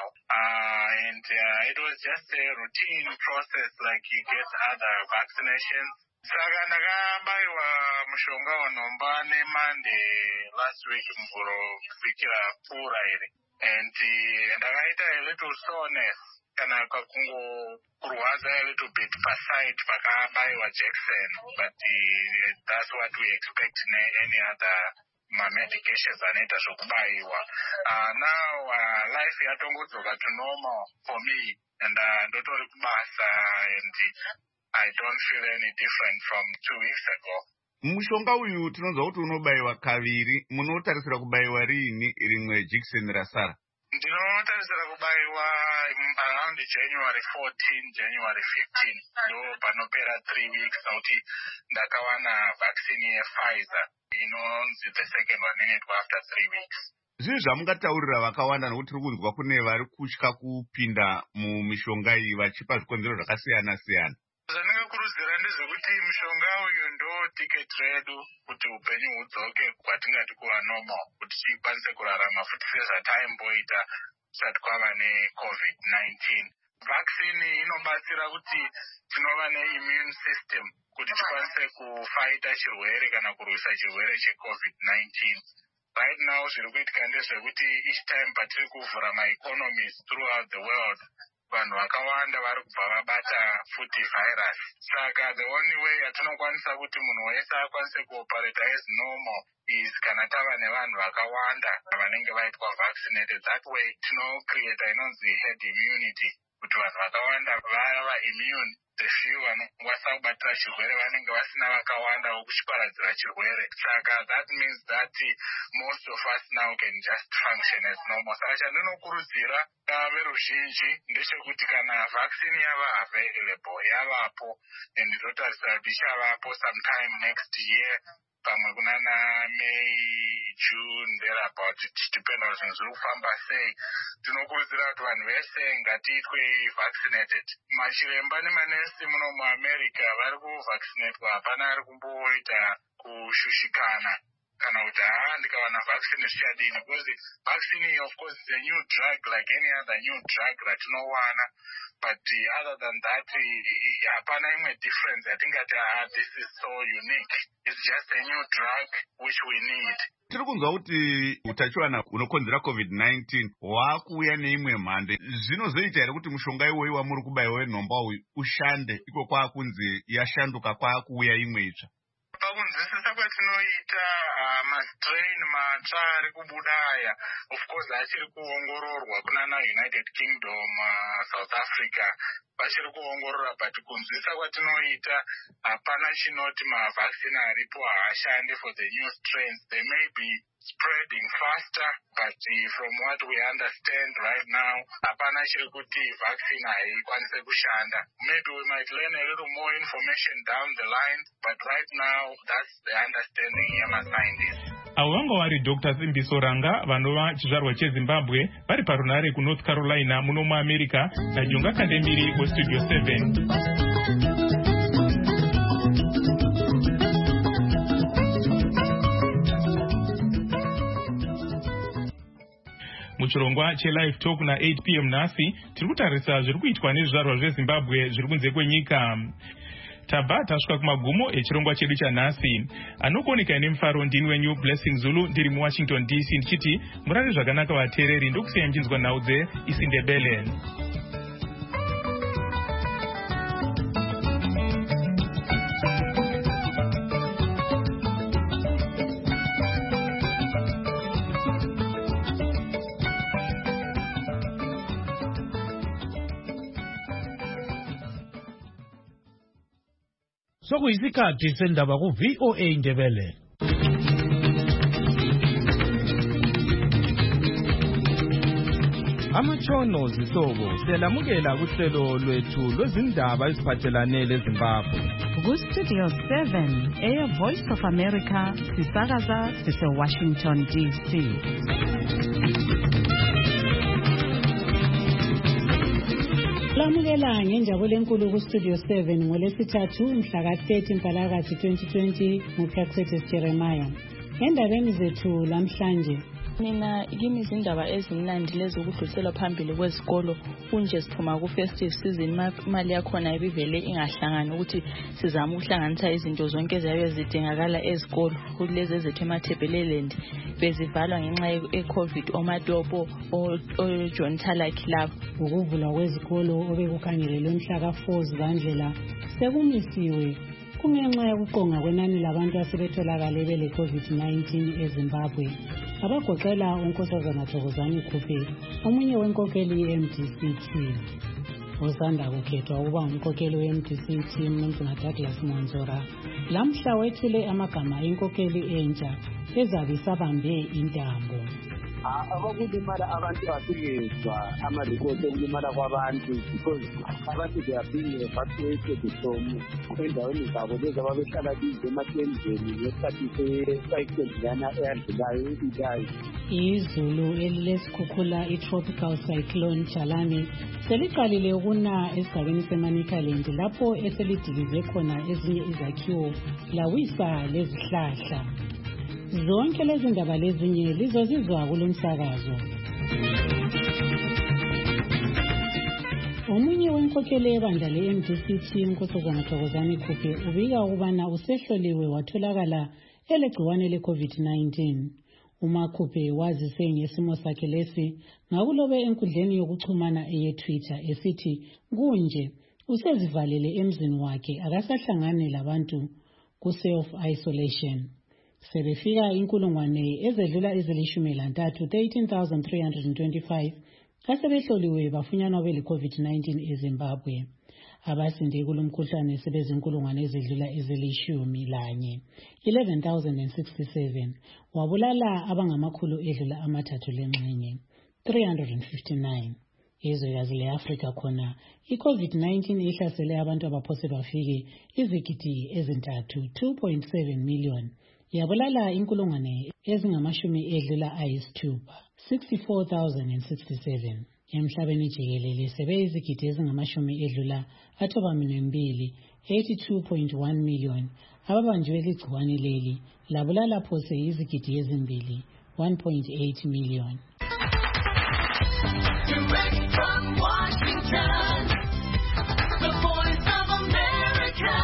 And it was just a routine process like you get other vaccinations. Saka ndakabayiwa mushonga wenhomba neMonday last week mvuro kusvikira pfuura iri. And ndakaita a little soreness kana kurwadza a little bit paside pakabayiwa Jackson, but that's what we expect in any other medications anoita zvokubayiwa. Now life yatongodzoka to normal for me, and ndotori kubasa, and I don't feel any different from 2 weeks ago. Mushonga uyu tinonzwa kuti unobayiwa kaviri, munotarisira kubayiwa rini rimwe jekiseni rasara? Ndinotarisira kubayiwa around January 14, January 15, ndo panopera 3 weeks, nokuti ndakawana vaccine yePfizer inonzi the second one inoitwa after 3 weeks. Zvii zvamungataurira vakawanda, nokuti tiri kunzwa kune vari kutya kupinda mumishonga iyi vachipa zvikonzero zvakasiyana siyana. Zvandingakurudzira ndezvekuti mushonga uyu ndo tiketi redu kuti upenyu hudzoke kwatingati kuva normal, kuti tikwanise kurarama futi sezvataimboita kusati kwava neCovid-19. Vaccine inobatsira kuti tinova neimmune system kuti tikwanise kufaita chirwere kana kurwisa chirwere cheCovid-19. Right now zviri kuitika ndezvekuti each time patiri kuvhura maeconomies throughout the world, vanhu vakawanda vari kubva vabata futi virus. Saka the only way yatinokwanisa kuti munhu wese akwanise kuoperate as normal is kana tava nevanhu vakawanda vanenge vaitwa vaccinated. That way tinocreate inonzi herd immunity, kuti vanhu vakawanda vava immune, the few vanokwanisa kubatira chirwere vanenge vasina vakawanda vokuchiparadzira chirwere. Saka that means that most of us now can just function as normal. Saka chandinokurudzira veruzhinji ndechekuti kana vaccine yava available, yavapo, and ndotarisira kuti ichavapo sometime next year, pamwe kunana May, June, thereabout, depend on zvinhu zviri kufamba sei. Tinokurudzira kuti vanhu vese ngatiitwe vaccinated. Machiremba nemanesi muno muAmerica vari kuvaccinatwa, hapana ari kumboita kushushikana kana kuti ndikawana vaccine zvichadini, because vaccine of course is a new drug like any other new drug ratinowana, but other than that hapana imwe difference yatingati this is so unique. It's just a new drug which we need. Tiri kunzwa kuti utachiwana unokonzera COVID-19 wakuuya neimwe mhando. Zvinozoita here kuti mushonga iwoyi wamuri kubayiwa wenhomba uyu ushande iko kwakunzi yashanduka kwakuuya imwe itsva? Pakunzwisisa kwatinoita mastrain matsva ari kubuda aya, of course achiri kuongororwa kunana United Kingdom, South Africa vachiri kuongorora, but kunzwisisa kwatinoita hapana chinoti mavaccine aripo haashande for the new strains. They may be spreading faster, but from what we understand right now hapana chiri kuti vaccine haikwanise kushanda. Maybe we might learn a little more information down the line, but right now that's the understanding yemascientists. Avo vanga vari Dr. Simbiso Ranga vanova chizvarwa cheZimbabwe vari parunare kuNorth Carolina muno muAmerica, naJonga Kandemiri weStudio 7. Muchirongwa cheLive Talk na8 p.m. nhasi tiri kutarisa zviri kuitwa nezvizvarwa zveZimbabwe zviri kunze kwenyika. tabva tasvika kumagumo echirongwa chedu chanhasi. Anokuoneka nemufaro ndini wenyu Blessing Zulu ndiri muWashington DC ndichiti murare zvakanaka vateereri ndokusiya mchinzwa nhau dzeIsindebele. Sokuyisikhathi sendaba ku-VOA Indebele. Amatshono zihlobo siyalamukela kuhlelo lwethu lwezindaba eziphathelane leZimbabwe. Ku-Studio 7 Air Voice of America sisakaza sise-Washington DC. Lamukela ngenjabulo enkulu ku-Studio 7 ngolwesithathu mhla ka-30 Mpalakazi 2020 nguPaxetis Jeremiah. Endabeni zethu lamhlanje, mina kimi izindaba ezimnandi lezo ukudluliselwa phambili kwezikolo kunje siphuma ku-festive season imali yakhona ibivele ingahlangani ukuthi sizama ukuhlanganisa izinto zonke eziyabe zidingakala ezikolo kulezi ezethu emathebeleland bezivalwa ngenxa ye-COVID omatopo o-John Talaki labo. Ukuvulwa kwezikolo obekukhangelelwe mhla ka-4 Zibandlela sekumisiwe kungenxa yokuqonga kwenani labantu asebetholakale bele-COVID-19 eZimbabwe. Abagoqela uNkosazana Thokozani Khuphe, omunye wenkokheli ye-MDC-T. Osanda kukhethwa ukuba umkhokheli we-MDC-T Mnumzana Douglas Mwanzora lamhla wethule amagama enkokheli entsha ezabe isabambe intambo. Abakulimala abantu asingezwa amarekhodi okulimala kwabantu because abantu they are being evacuated from endaweni zabo lezi ababehlala kizo ematendeni ngesikhathi se-cyclone lana eyadlulayo ibilayo. Izulu elilesikhukhula i-tropical cyclone Chalane seliqalile ukuna esigabeni seManicaland lapho eselidilize khona ezinye izakhiwo lawisa lezihlahla. Zonke lezi ndaba lezinye lizozizwa kulomsakazo. Omunye wenkokheli ebandla le-MDC-T Nkosazana Thokozani Khuphe ubika ukubana usehloliwe watholakala elegciwane le-COVID-19. UMakhuphe wazise ngesimo sakhe lesi ngakulobe enkundleni yokuxhumana eye-Twitter esithi kunje usezivalele emzini wakhe akasahlangane labantu ku-self-isolation. Sebefika inkulungwane ezedlula ezilishumi-lantathu 13,325 asebehloliwe bafunyanwa bele-COVID-19 eZimbabwe. Abasinde kulomkhuhlane sebezinkulungwane ezedlula ezilishumi-lanye 11,067 wabulala abangamakhulu edlula amathathu lengxenye 359. Ezwekazi le-Afrika khona i-COVID-19 ihlasele abantu abaphose bafike izigidi ezintathu 2.7 million. Yabulala inkulungwane ezingamashumi edlula ayisithupha 64,067. Emhlabeni jikelele sebeyizigidi ezingamashumi edlula athoba-2 82.1 million. Ababanjwe ligciwane leli labulala phose izigidi ezimbili 1.8 million. Direct from Washington, the Voice of America,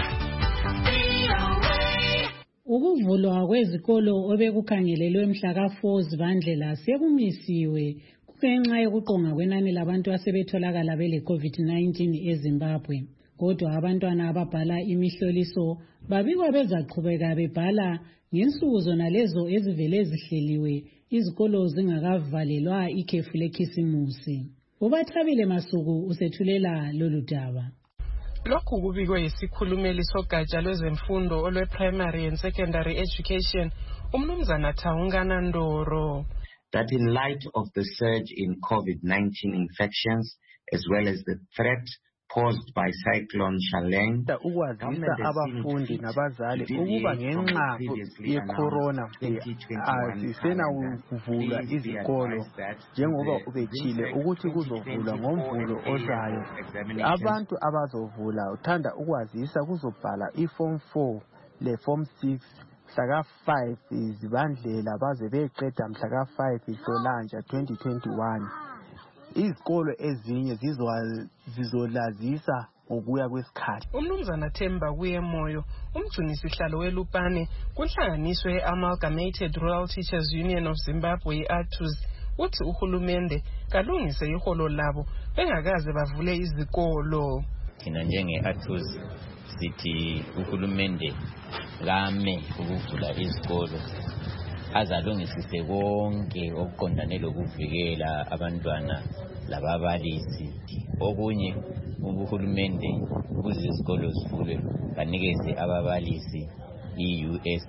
VOA. Ukuvulwa kwezikolo obekukhangelelwe mhla ka-4 Zibandlela sekumisiwe kungenxa yokuqonga kwenani labantu asebetholakala bele-COVID-19 eZimbabwe. Kodwa abantwana ababhala imihloliso babikwa bezaqhubeka bebhala ngensuku zona lezo ezivele zihleliwe izikolo zingakavalelwa ikhefu lekhisimusi. Ubathabile Masuku usethulela lolu daba. Lokhu kubikwe yisikhulumeli sogatsha lwezemfundo olwe-primary and secondary education uMnumzana Thawungana Ndoro. That in light of the surge in COVID-19 infections as well as the threat posed by Cyclone Chalane, ukwazisa abafundi nabazali ukuba ngenxa ye-corona asisena ukuvulwa izikolo njengoba ubethile ukuthi kuzovulwa ngomvulo ozayo. Abantu abazovula uthanda ukwazisa kuzobhala i-form 4 le-form 6 mhla ka-5 Zibandlela baze beqeda mhla ka-5 Nhlolanja 2021. Izikolo ezinye zizolazisa ngokuya kwesikhathi. Umnumzana Themba Kuyemoyo, umgcinisihlalo weLupane kunhlanganiso ye-Amalgamated Rural Teachers Union of Zimbabwe, ATUZ, uthi uhulumende kalungise iholo labo bengakaze bavule izikolo. Thina njenge-ATUZ sithi uhulumende kame ukuvula izikolo, azalungisise konke okuqondane lokuvikela abantwana lababalisi. Okunye uhulumende ukuze izikolo zivulwe banikeze ababalisi i-US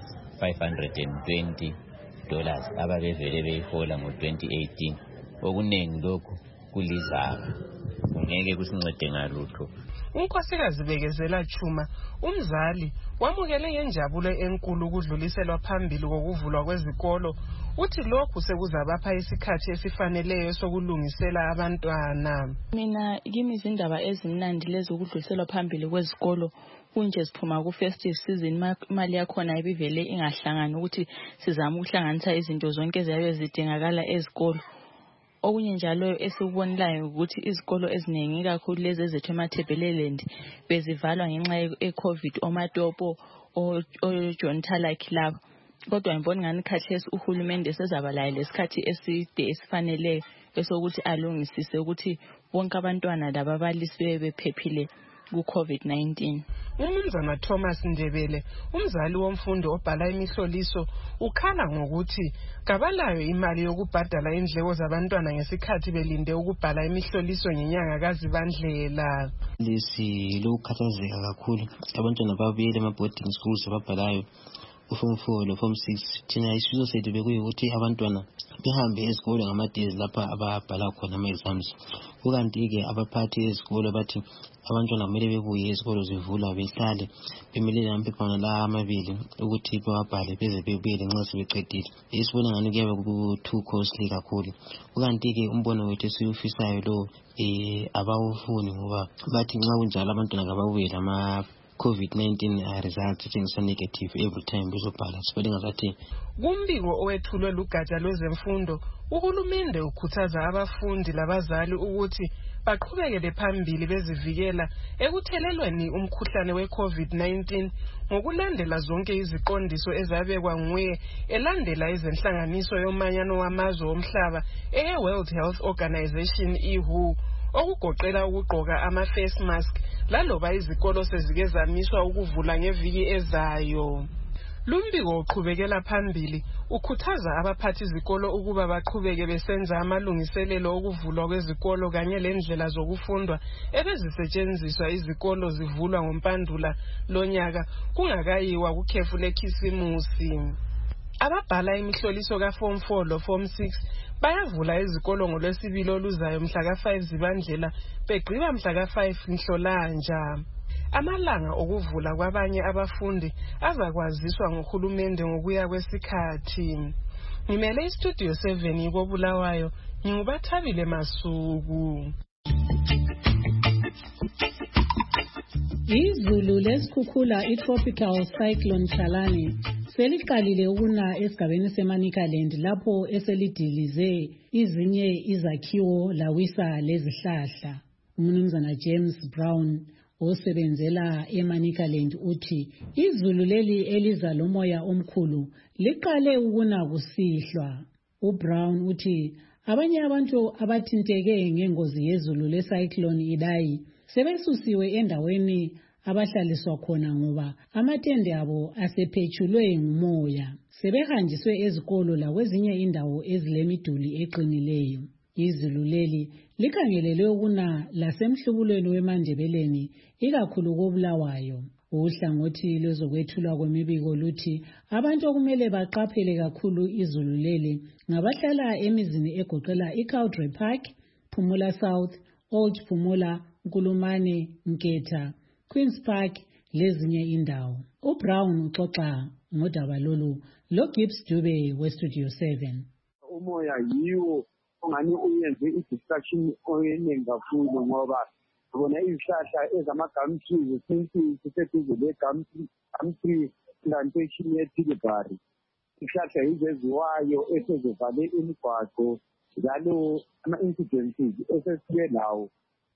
$520 ababevele beyihola ngo-2018. Okuningi lokhu kulizaba, ungeke kusincede ngalutho. Unkosikazi Bekezela Chuma, umzali, wamukele ngenjabulo enkulu ukudluliselwa phambili kokuvulwa kwezikolo. Uthi lokhu sekuzabapha isikhathi esifaneleyo sokulungisela abantwana. Mina kimi izindaba ezimnandi lezi ukudluliselwa phambili kwezikolo kunje siphuma ku-festive season, imali yakhona ibivele ingahlangani ukuthi sizame ukuhlanganisa izinto zonke eziyabe zidingakala ezikolo. Okunye njalo esibonelayo ukuthi izikolo eziningi kakhulu lezi ezethu eMathebeleland bezivalwa ngenxa ye-COVID, oMatopo, oJohn Talaki labo. Kodwa ngibona ngani khathesi uhulumende sezaba laye lesikhathi eside esifaneleyo esokuthi alungisise ukuthi bonke abantwana lababalisi bephephile ku-COVID-19. Umnumzana Thomas Ndebele, umzali womfundi obhala imihloliso, ukhala ngokuthi kabalayo imali yokubhadala indleko zabantwana ngesikhathi belinde ukubhala imihloliso ngenyanga kaZibandlela. Lesi lokukhathazeka kakhulu abantwana babuyele ema-boarding schools ababhalayo uform 4 lo form 6. Thina isifiso sethu bekuyukuthi abantwana behambe ezikolo ngamadezi lapha ababhala khona ama-exams. Kukanti-ke abaphathi ezikolo bathi abantwana kumele bebuye ezikolo zivula behlale bemelele amaphepha la amabili ukuthi bewabhale beze bebuyele nxa sebeqedile. Isibona ngani kuyabe ku-too costly kakhulu. Kukanti-ke umbono wethu esiwufisayo lo abawufuni ngoba bathi nxa kunjalo abantwana kababuye lama COVID-19 results etshengisa negative every time bezobhala. Sibele ngazathi kumbiko owethulwe lugatsha lwezemfundo, uhulumende ukhuthaza abafundi labazali ukuthi baqhubekele phambili bezivikela ekuthelelweni umkhuhlane we-COVID-19 ngokulandela zonke iziqondiso ezabekwa nguye elandela izenhlanganiso yomanyano wamazwe omhlaba eye-World Health Organization WHO, okugoqela ukugqoka ama-face mask laloba izikolo sezike zamiswa ukuvula ngeviki ezayo. Lumbiko uqhubekela phambili ukhuthaza abaphathi izikolo ukuba baqhubeke besenza amalungiselelo okuvulwa kwezikolo kanye lendlela zokufundwa ebezisetshenziswa izikolo zivulwa ngoMpandula lonyaka kungakayiwa kukhefu lekhisimusi. Ababhala imihloliso ka-Form 4 lo Form 6 bayavula izikolo ngoLwesibili oluzayo mhla ka-5 Zibandlela begqiba mhla ka-5 Nhlolanja. Amalanga okuvula kwabanye abafundi azakwaziswa ngohulumende ngokuya kwesikhathi. Ngimele iStudio 7 yikoBulawayo, nginguBathabile Masuku. Izulu lesikhukhula itropical cyclone Chalani seliqalile ukuna esigabeni seManicaland lapho eselidilize izinye izakhiwo lawisa lezihlahla. Umnumzana James Brown osebenzela eManicaland uthi izulu leli eliza lomoya omkhulu liqale ukuna kusihlwa. uBrown uthi abanye abantu abathinteke ngengozi yezulu lecyclone Idai sebesusiwe endaweni abahlaliswa khona ngoba amatende abo asephetshulwe ngumoya. Sebehanjiswe ezikolo lakwezinye indawo ezilemiduli eqinileyo. Izulu leli likhangelelwe ukuna lasemhlubulweni weMandebeleni ikakhulu koBulawayo. Uhlangothi lwezokwethulwa kwemibiko luthi abantu okumele baqaphele kakhulu izulu leli ngabahlala emizini egoqela iCowdray Park, Phumula South, Old Phumula, Nkulumane, Nketha, Queen's Park lezinye indawo. uBrown uxoxa ngodaba lolu loGibbs Dube weStudio 7. Umoya yiwo ongani uyenze i-distraction eningi kakhulu ngoba bona izihlahla ezama-gum trees since siseduze le-gum tree plantation ye-Tilbury. Izihlahla yizeziwayo esezivale imigwaqo njalo ama-incidences esesibe lawo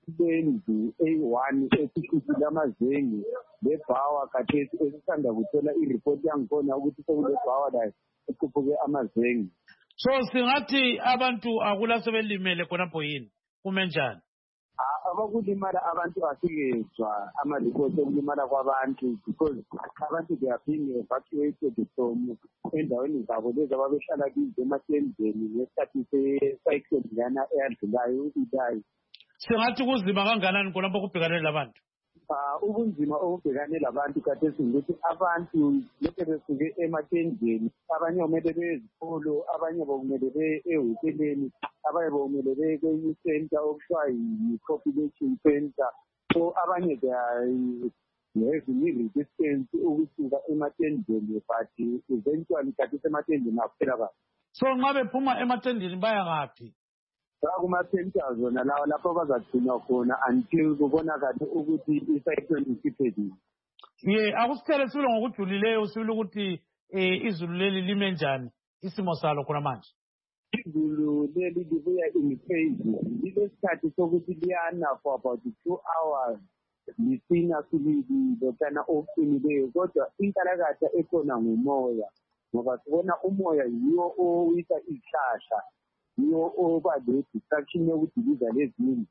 Bendu A1 esikhulile amazengi lebhawa khathesi esisanda kuthola ireport yangikhona ukuthi sekule bhawa la ekhuphuke amazengi. So singathi abantu akula sebelimele khonapho yini kume njani? Abakulimala abantu asikezwa ama-report okulimala kwabantu because abantu they are being evacuated from endaweni zabo lezi ababehlala kizo ematendeni ngesikhathi se-cyclone lana eyadlulayo idayi. Singathi kuzima kanganani khonapho kubhekane labantu? Ubunzima obubhekane labantu khathesi ukuthi abantu lokhu besuke ematendeni, abanye kumele beye ezikolo, abanye bekumele beye ehoteleni, abanye bekumele beye kwenye center okuthiwa yi-population center. So abanye they are having i-resistance ukusuka ematendeni but eventually khathesi ematendeni akuphela kahle. So nxa bephuma ematendeni baya ngaphi? Kuma-centers wona lawo lapho bazagcinwa khona until kubonakale ukuthi i-cyclone isiphelile. Akusithele sibile ngokujulileyo sibile ukuthi izulu leli lime njani isimo salo khona manje. Izulu leli libuya in phases. Lilesikhathi sokuthi liyana for about 2 hours lisina sibili lokana okuqinileyo kodwa inkalakatha ekhona ngumoya ngoba sibona umoya yiwo owisa izihlahla. Yiwo oba le-distraction yokudiliza lezindlu.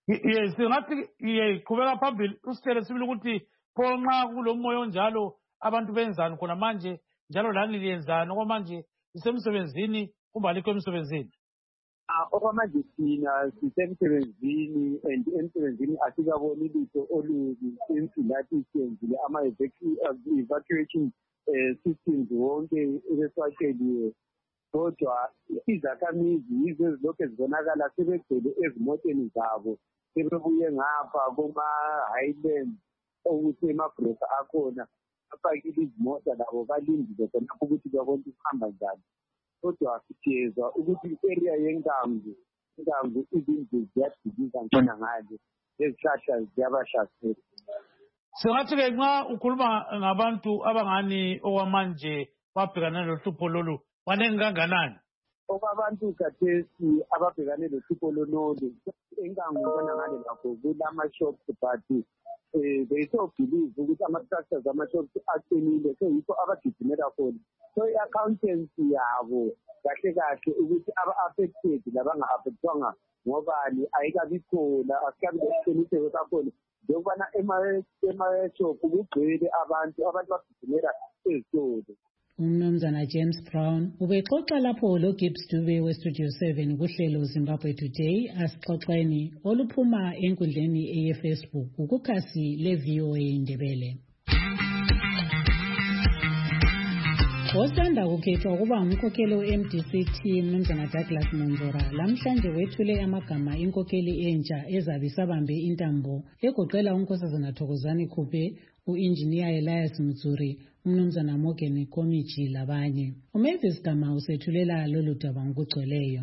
Singathi qhubeka phambili usithele sibili ukuthi pho nxa kulo moya onjalo abantu benzani khona manje njalo lani liyenzani okwamanje isemsebenzini kumbe alikho emsebenzini? Okwamanje thina sisemsebenzini and emsebenzini asikaboni lutho olubi sinsilathi siyenzile ama-evacuation systems wonke ebesiwatsheliwe. Kodwa izakhamizi yizo ezilokhu ezibonakala sebegcwele ezimoteni zabo sebebuye ngapha kuma-highland okusemabrosa akhona bafakile izimota labo balindile khonapho ukuthi babone ukuhamba njani. Kodwa siyezwa ukuthi i-area yenkambu izindlu ziyadiliza khona ngale lezihlahla ziyabahlasela. Singathi-ke nxa ukhuluma ngabantu abangani okwamanje babhekane lohlupho lolu banengi kanganani? Okwabantu khathesi ababhekane lohlupho lolu enkangu khona ngale lakho kulama-shops but they so believe ukuthi ama-structures ama-shops aqinile so yikho abagijimela khona. So i-accountancy yabo kahle kahle ukuthi aba-affected labanga-affectwanga ngobani ayikabi khona asikabi lesiqiniseko sakhona njengobana ema-shop kugcwele abantu bagijimela ezitolo. Umnumzana James Brown ubexoxa lapho loGibbs Dube weStudio 7 kuhlelo Zimbabwe Today asixoxeni oluphuma enkundleni ye-Facebook ukukhasi le-VOA Indebele. Osanda kukhethwa ukuba ngumkhokheli we-MDC team Mnumzana Douglas Monzora lamhlanje wethule amagama inkokheli entsha ezabe isabambe intambo egoqela uNkosazana Thokozani Khuphe, u-Engineer Elias Mtsuri, Mnumzana Morgan Komiji labanye. uMavis Gama usethulela lolu daba ngokugcweleyo.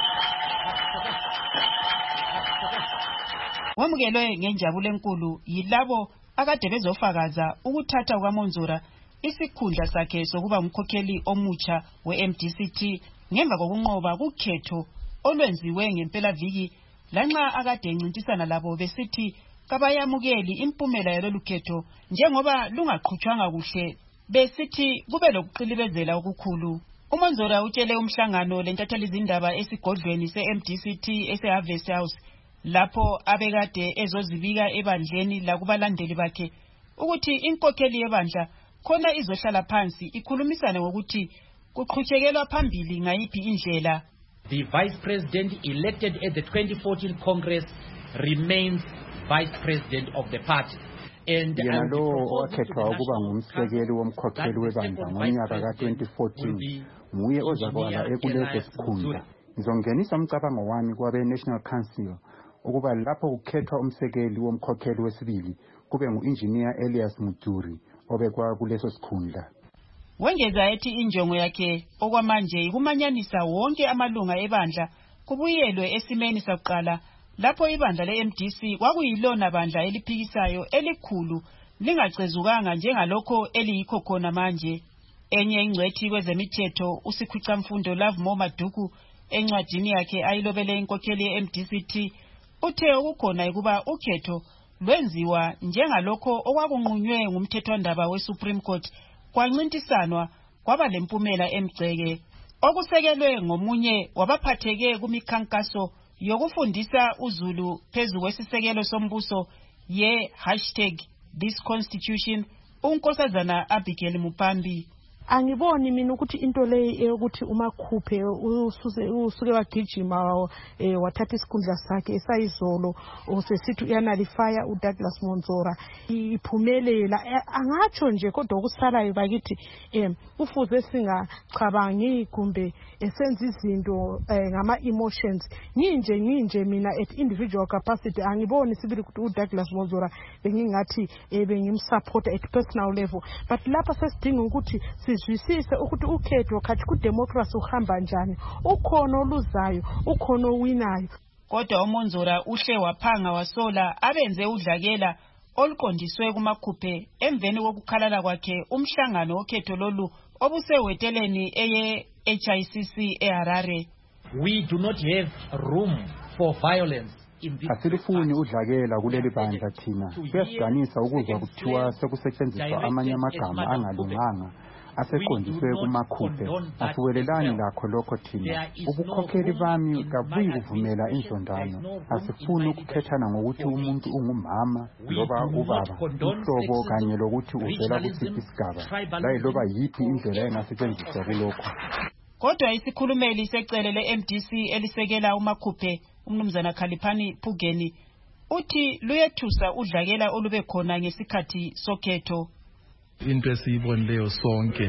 Wamukelwe ngenjabulo enkulu yilabo akade bezofakaza ukuthatha kukaMonzora isikhundla sakhe sokuba umkhokheli omutsha we-MDCT ngemva kokunqoba kukhetho olwenziwe ngempelaviki lanxa akade encintisana labo besithi kabayamukeli impumela yalolu khetho njengoba lungaqhutshwanga kuhle besithi kube lokuqilibezela okukhulu. uMonzora utshele umhlangano lentatheli izindaba esigodlweni se-MDCT ese-Harvest House lapho abekade ezozibika ebandleni lakubalandeli bakhe ukuthi inkokheli yebandla khona izohlala phansi ikhulumisane ngokuthi kuqhutshekelwa phambili ngayiphi indlela. The vice president elected at the 2014 Congress remains vice president of the party. Yena lo owakhethwa ukuba ngumsekeli womkhokheli webandla ngonyaka ka-2014 nguye ozakwala ekuleso sikhundla. Ngizongenisa umcabango wami kwabe-National Council ukuba lapho kukhethwa umsekeli womkhokheli wesibili kube ngu-Engineer Elias Mtsuri obekwa kuleso sikhundla. Wengeza ethi injongo yakhe okwamanje ikumanyanisa wonke amalunga ebandla kubuyelwe esimeni sakuqala lapho ibandla le-MDC kwakuyilona bandla eliphikisayo elikhulu lingacezukanga njengalokho eliyikho khona manje. Enye ingcwethi kwezemithetho uSikhucamfundo Love Mo Maduku encwadini yakhe ayilobele inkokheli ye-MDCT Uthe ukukhona ukuba ukhetho lwenziwa njengalokho okwakunqunywe ngumthethwandaba weSupreme Court kwancintisanwa kwaba lempumela emgceke okusekelwe ngomunye wabaphatheke kumikhankaso yokufundisa uzulu phezu kwesisekelo sombuso #ThisConstitution unkosazana Abigail Mupambi. Angiboni mina ukuthi into le eyokuthi uMakhuphe usuke wagijima wathatha isikhundla sakhe esayizolo osesithi uyanalifya uDouglas Monzora iphumelela angatsho nje kodwa ukusalayo bakithi kufuze singacabangi kumbe esenza izinto ngama emotions nginje mina at individual capacity angiboni sibili ukuthi uDouglas Monzora bengingathi bengimsupport at personal level but lapha sesidinga ukuthi sizwisise ukuthi ukhetho khathi ku democracy uhamba njani ukhona oluzayo ukhona owinayo. Kodwa uMonzora uhle waphanga wasola abenze udlakela oluqondiswe kuMakhuphe emveni kokukhalala kwakhe umhlangano okhetho lolu obuseweteleni eye HICC eHarare. We do not have room for violence. Asilifuni udlakela kuleli bandla thina siyasiganisa ukuzwa kuthiwa sekusetshenziswa amanye amagama angalunganga aseqondiswe kuMakhuphe asiwelelani lakho lokho thina ubukhokheli bami kabuyi kuvumela inzondano asifuni ukukhethana ngokuthi umuntu ungumama loba ubaba uhlobo kanye lokuthi uvela kusiphi isigaba layi loba yiphi indlela engasetshenziswa kulokho. Kodwa isikhulumeli secele le-MDC elisekela uMakhuphe umnumzana Khaliphani Phugeni uthi luyethusa udlakela olube khona ngesikhathi sokhetho. Into esiyibonileyo sonke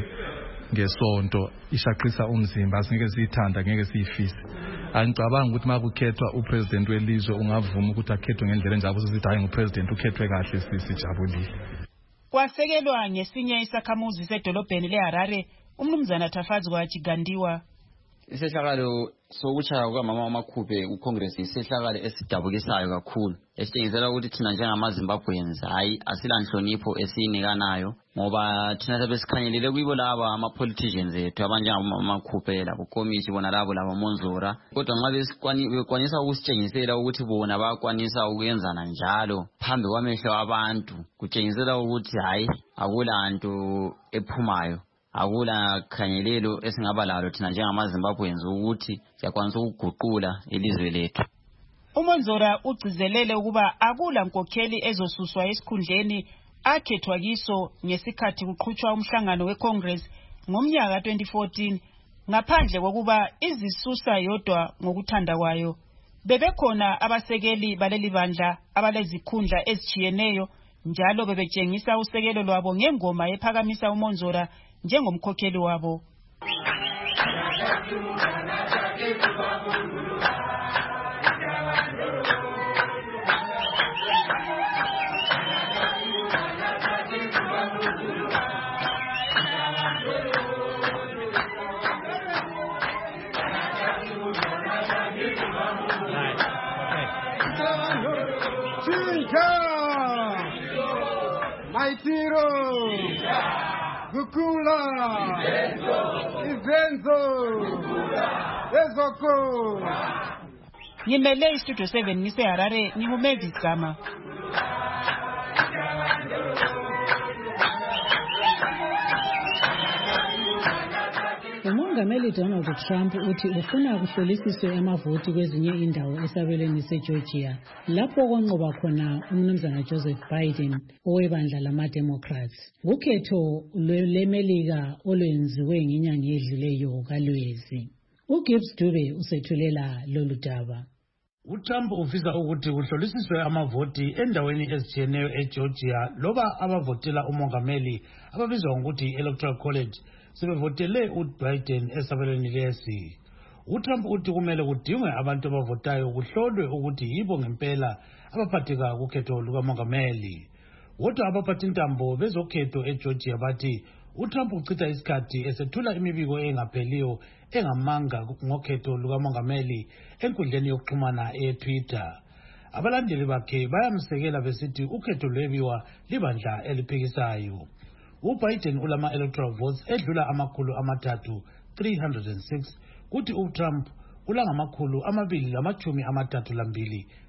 ngesonto ishaqisa umzimba asingeke siyithanda ngeke siyifise. Angicabanga ukuthi makukhethwa upresident welizwe ungavuma ukuthi akhethwe ngendlela enjalo sithi hayi ngupresident ukhethwe kahle sisijabulile. Kwasekelwa ngesinye isakhamuzi sedolobheni leHarare umnumzana Tafazi kwaJigandiwa. Isehlakalo sokuchaya kukamama waMakhuphe uCongress isehlakalo esidabukisayo kakhulu esitshengisela ukuthi thina njengamaZimbabweans hayi asilanhlonipho esiyinikanayo ngoba thina sebesikhangelele kuyibo laba ama-politicians ethu abanjengamaKhuphe laboKomishi bona labo laboMonzora kodwa nxa bekwanisa ukusitshengisela ukuthi bona bayakwanisa ukuyenzana njalo phambi kwamehlo abantu kutshengisela ukuthi hayi akulanto ephumayo akula khangelelo esingaba lalo thina njengamaZimbabweans ukuthi siyakwanisa ukuguqula ilizwe lethu. uMonzora ugcizelele ukuba akula nkokheli ezosuswa esikhundleni akhethwa kiso ngesikhathi kuqhutshwa umhlangano weCongress ngomnyaka 2014 ngaphandle kokuba izisusa yodwa ngokuthanda kwayo. Bebekhona abasekeli baleli bandla abalezikhundla ezijiyeneyo njalo bebetshengisa usekelo lwabo ngengoma ephakamisa uMonzora njengomkhokheli wabo. Maitiro Gukula Izenzo Ezoko. Ngimele istudio 7 ngiseHarare ngihumezi Gama. uMongameli Donald Trump uthi ufuna ukuhlolisiswe amavoti kwezinye indawo esabelweni seGeorgia lapho konqoba khona umnumzana Joseph Biden owebandla lama-Democrats. Ukhetho lweMelika olwenziwe ngenyanga edluleyo kaLwezi. uGibbs Dube usethulela lolu daba. uTrump ufisa ukuthi kuhlolisiswe amavoti endaweni ezitshiyeneyo eGeorgia loba abavotela umongameli ababizwa ngokuthi Electoral College sebevotele uBiden esabelweni lesi. uTrump uthi kumele kudingwe abantu abavotayo kuhlolwe ukuthi yibo ngempela abaphatheka kukhetho lukamongameli. Kodwa abaphathintambo bezokhetho eGeorgia bathi uTrump uchitha isikhathi esethula imibiko engapheliyo engamanga ngokhetho lukamongameli enkundleni yokuxhumana eTwitter. Abalandeli bakhe bayamsekela besithi ukhetho lwebiwa libandla eliphikisayo. uBiden ulama electoral votes edlula amakhulu amathathu 306 kuthi uTrump ulangamakhulu 232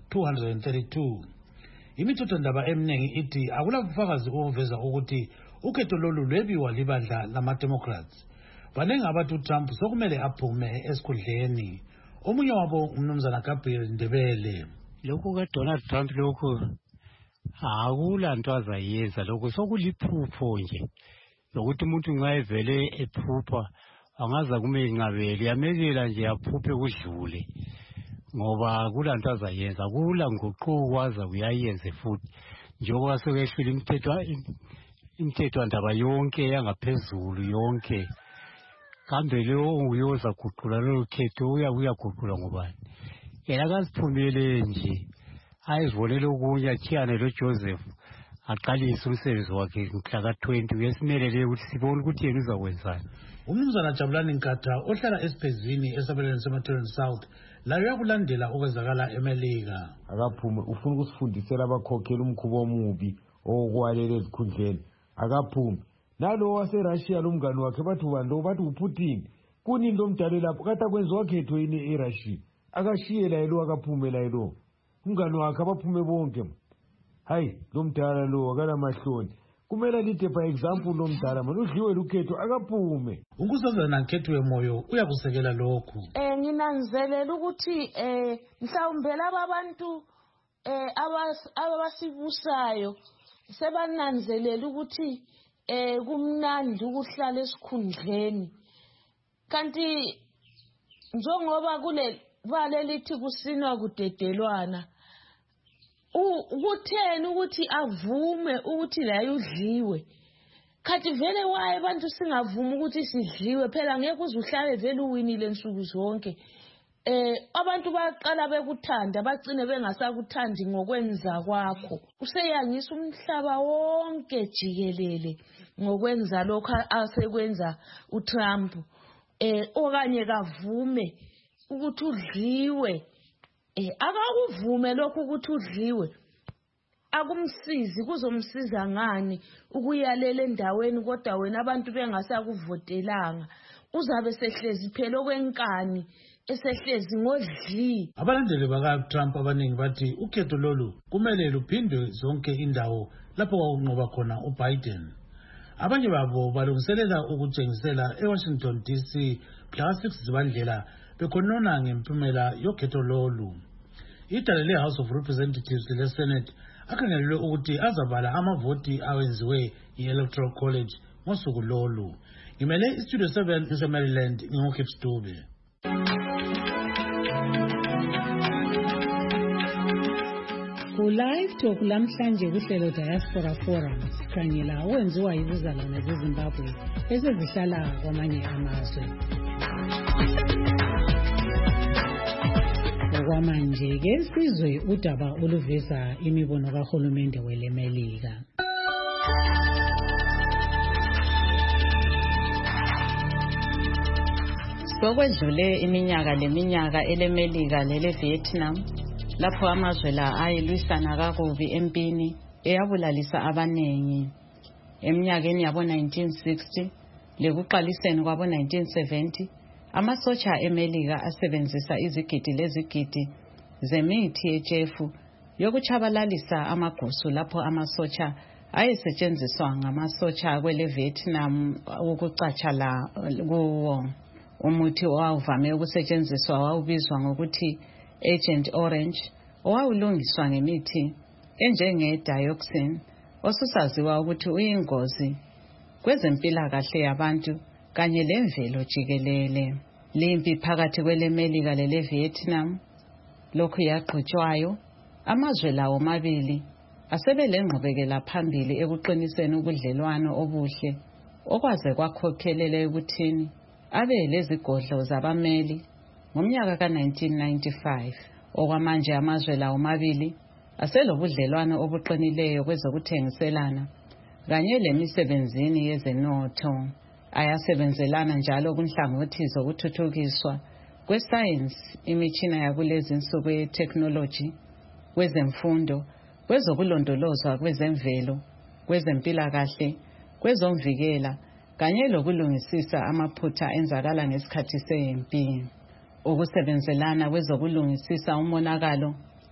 232. Imithethondaba eminingi ithi akulabufakazi obuveza ukuthi ukhetho lolu lwebiwa libandla lama-Democrats. Baningi abathi uTrump sokumele aphume esikhundleni. Omunye wabo umnumzana Gabriel Ndebele. Lokhu kaDonald Trump lokhu akulanto azayenza, lokhu sokuliphupho nje lokuthi umuntu nxa evele ephupha angaza kumenqabele yamekela nje aphuphe kudlule, ngoba kulanto azayenza, kula nguquko aza kuyayenze futhi njengoba sokehlula imithetho ndaba yonke yangaphezulu yonke. Kambe lo uyoza guqula lo khetho uyaguqula ngobani? Yena akaziphumele nje ayizibonele okunye athiyane lo Joseph aqalise umsebenzi wakhe mhla ka-20 uyesimelele ukuthi sibone ukuthi yena uzakwenzani. Umnumzana Jabulani Nkatha ohlala esiphezini esabelweni seMatern South layo yakulandela okwenzakala eMelika. Akaphume ufuna ukusifundisela abakhokhela umkhuba omubi okwalela ezikhundleni. Akaphume nalo waseRussia lo mngani wakhe bathi ubani lo bathi uPutin kunini lo mdale lapho kade kwenziwa khetho yini eRussia akashiyela yilo akaphumela yilo umngani wakhe abaphume bonke. Hayi lo mdala lo akala mahloni kumele lithe by example lo mdala manje udliwe lukhetho akaphume. Unkosazana Nkethwe Moyo uyakusekela lokhu. Nginanzelela ukuthi mhlawumbe laba bantu abasibusayo sebananzelela ukuthi kumnandi ukuhlala esikhundleni, kanti njengoba kule vale lithi kusinwa kudedelwana, ukutheni ukuthi avume ukuthi la udliwe? Khathi vele waye abantu singavuma ukuthi sidliwe, phela ngeke uzuhlale vele uwinile nsuku zonke. Abantu baqala bekuthanda bagcine bengasakuthandi ngokwenza kwakho. Useyangisa umhlaba wonke jikelele ngokwenza lokho asekwenza uTrump. Okanye kavume ukuthi udliwe. Akakuvume lokho ukuthi udliwe. Akumsizi, kuzomsiza ngani ukuyalela endaweni kodwa wena abantu bengasakuvotelanga? Uzabe sehlezi phela okwenkani esehlezi ngodli. Abalandeli baka-Trump abaningi bathi ukhetho lolu kumele luphindwe zonke indawo lapho kwakunqoba khona uBiden. Abanye babo balungiselela ukutshengisela eWashington DC mhla 6 Zibandlela bekhonona ngempumela yokhetho lolu. Idale le-House of Representatives le-Senate akhangelelwe ukuthi azabala amavoti awenziwe yi-Electoral College ngosuku lolu. Ngimele iStudio 7 eseMaryland nginguKip Stube. Ku-Live Talk lamhlanje kuhlelo Diaspora Forum sikhangela owenziwa yizizalwane zeZimbabwe esezihlala kwamanye amazwe. Okwamanje-ke sizwe udaba oluveza imibono kahulumende weleMelika. Sokwedlule iminyaka leminyaka eleMelika leleVietnam lapho amazwe la ayelwisana kakubi empini eyabulalisa abanengi. Eminyakeni yabo-1960 lekuqaliseni kwabo-1970 amasotsha eMelika asebenzisa izigidi lezigidi zemithi yetshefu yokuchabalalisa amagusu lapho amasotsha ayesetshenziswa ngamasotsha kweleVietnam ukucatsha la kuwo. Umuthi owawuvame ukusetshenziswa wawubizwa ngokuthi Agent Orange, owawulungiswa ngemithi enjenge-dioxin osusaziwa ukuthi uyingozi kwezempilakahle yabantu kanye lemvelo jikelele. Limpi phakathi kweleMelika leleVietnam lokhu yaqhutshwayo, amazwe lawo mabili asebelengqubekela phambili ekuqiniseni ubudlelwano obuhle okwaze kwakhokhelela ekuthini abe lezigodlo zabameli ngomnyaka ka-1995. Okwamanje amazwe lawo mabili aselobudlelwano obuqinileyo kwezokuthengiselana kanye lemisebenzini yezenotho. Ayasebenzelana njalo kunhlangothi zokuthuthukiswa kwesayensi, imitshina yakulezi insuku yeteknoloji, kwezemfundo, kwezokulondolozwa kwezemvelo, kwezempilakahle, kwezomvikela kanye lokulungisisa amaphutha enzakala ngesikhathi sempi. Ukusebenzelana kwezokulungisisa umonakalo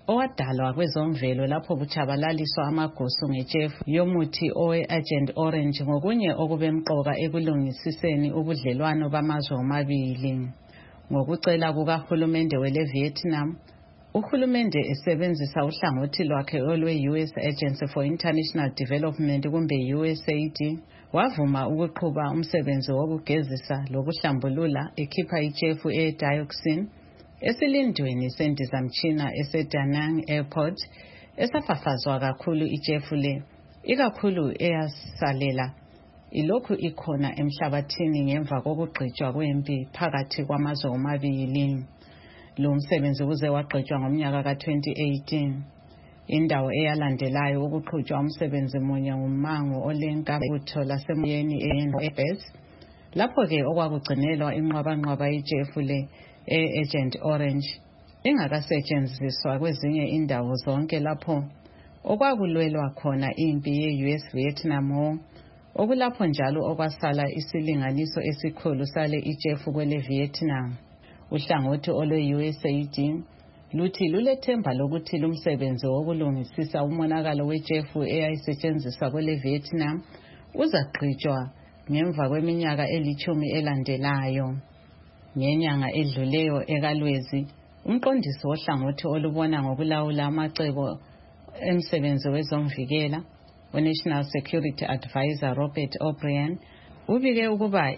owadalwa kwezomvelo lapho kuchabalaliswa amagusu ngejefu yomuthi owe-Agent Orange ngokunye okubemqoka ekulungisiseni ubudlelwano bamazwe omabili. Ngokucela kukahulumende wele-Vietnam, uhulumende esebenzisa uhlangothi lwakhe olwe-US Agency for International Development kumbe USAID wavuma ukuqhuba umsebenzi wokugezisa lokuhlambulula ekhipha ijefu e-dioxin esilindweni sendizamtshina ese-Da Nang Airport esafafazwa kakhulu ijefu le, ikakhulu eyasalela ilokhu ikhona emhlabathini ngemva kokugqitshwa kwempi phakathi kwamazwe omabili. Lo msebenzi uze wagqitshwa ngomnyaka ka-2018. Indawo eyalandelayo ukuqhutshwa umsebenzi munye ngumango olenkabutho lasemoyeni e-Base, lapho-ke okwakugcinelwa inqwabanqwaba ijefu le e-Agent Orange ingakasetshenziswa kwezinye indawo zonke lapho okwakulwelwa khona impi ye-US-Vietnam War, okulapho njalo okwasala isilinganiso esikhulu sale ijefu kwele-Vietnam. Uhlangothi olwe-USAID luthi lulethemba lokuthi lumsebenzi wokulungisisa umonakalo wejefu eyayisetshenziswa kwele-Vietnam uzagqitshwa ngemva kweminyaka eli10 elandelayo. Ngenyanga edluleyo ekaLwezi, umqondisi wohlangothi olubona ngokulawula amacebo emsebenzi wezomvikela, uNational Security Advisor Robert O'Brien, ubike ukuba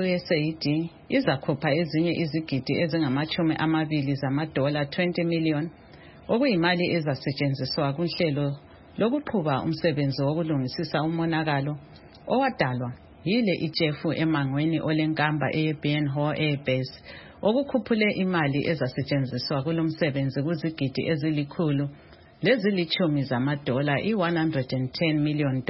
i-USAID izakhupha ezinye izigidi ezingama-20 zamadola 20 million okuyimali ezasetshenziswa kuhlelo lokuqhuba umsebenzi wokulungisisa umonakalo owadalwa yile ijefu emangweni olenkamba eye-Bien Hoa Air Base, okukhuphule imali ezasetshenziswa kulomsebenzi kuzigidi ezilikhulu lezili10 zamadola i-$110 million.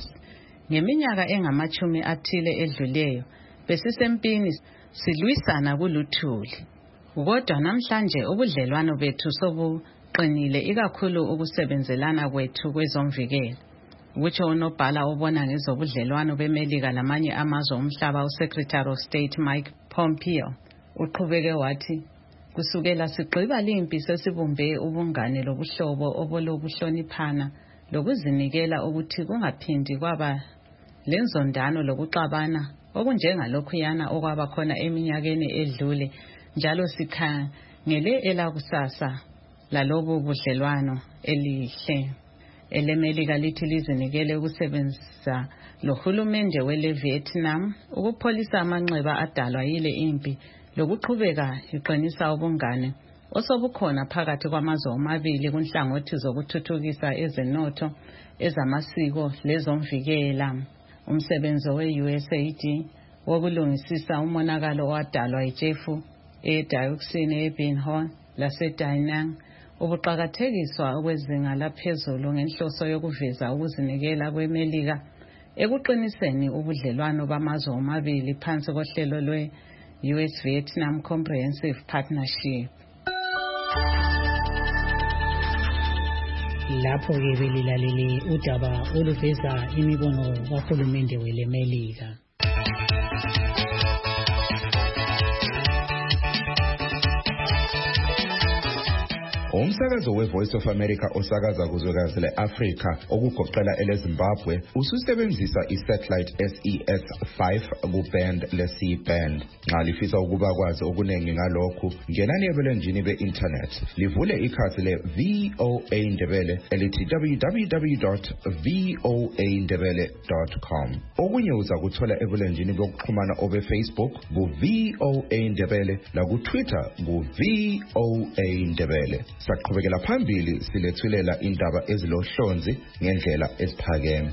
Ngeminyaka engama-10 athile edluleyo besisempini silwisana kuluthuli, kodwa namhlanje ubudlelwano bethu sobuqinile ikakhulu ukusebenzelana kwethu kwezomvikela, kutsho unobhala obona ngezobudlelwano beMelika lamanye amazwe omhlaba uSecretary of State Mike Pompeo. Uqhubeke wathi, kusukela sigqiba limpi sesibumbe ubungane lobuhlobo obulokuhloniphana lokuzinikela ukuthi kungaphindi kwaba lenzondano lokuxabana okunjengalokhuyana okwaba khona eminyakeni edlule, njalo sikhangele elakusasa lalobu budlelwano elihle. EleMelika lithi lizinikele ukusebenza lohulumende wele-Vietnam ukupholisa amanxeba adalwa yile impi lokuqhubeka iqinisa ubungane osobukhona phakathi kwamazwe omabili kunhlangothi zokuthuthukisa ezenotho, ezamasiko lezomvikela. Umsebenzi we-USAID wokulungisisa umonakalo owadalwa ijefu e-dioxin e-Bien Hoa lase-Da Nang ubuqakathekiswa okwezinga laphezulu ngenhloso yokuveza ukuzinikela kweMelika ekuqiniseni ubudlelwano bamazwe omabili phansi kohlelo lwe-US-Vietnam Comprehensive Partnership. Lapho-ke belilalele udaba oluveza imibono kahulumende weleMelika. Umsakazo we-Voice of America osakaza kuzwekazi le-Afrika okugoqela ele-Zimbabwe ususebenzisa i-satellite SES-5 ku-band le-C-band. Nxa lifisa ukuba kwazi okuningi ngalokhu, ngenani ebulenjini be-internet livule ikhasi le-VOA Ndebele elithi www.voandebele.com. Okunye uza kuthola ebulenjini bokuxhumana obe-Facebook ku-VOA Ndebele laku-Twitter ku-VOA Ndebele. Saqhubekela phambili silethulela indaba ezilohlonzi ngendlela esiphakeme.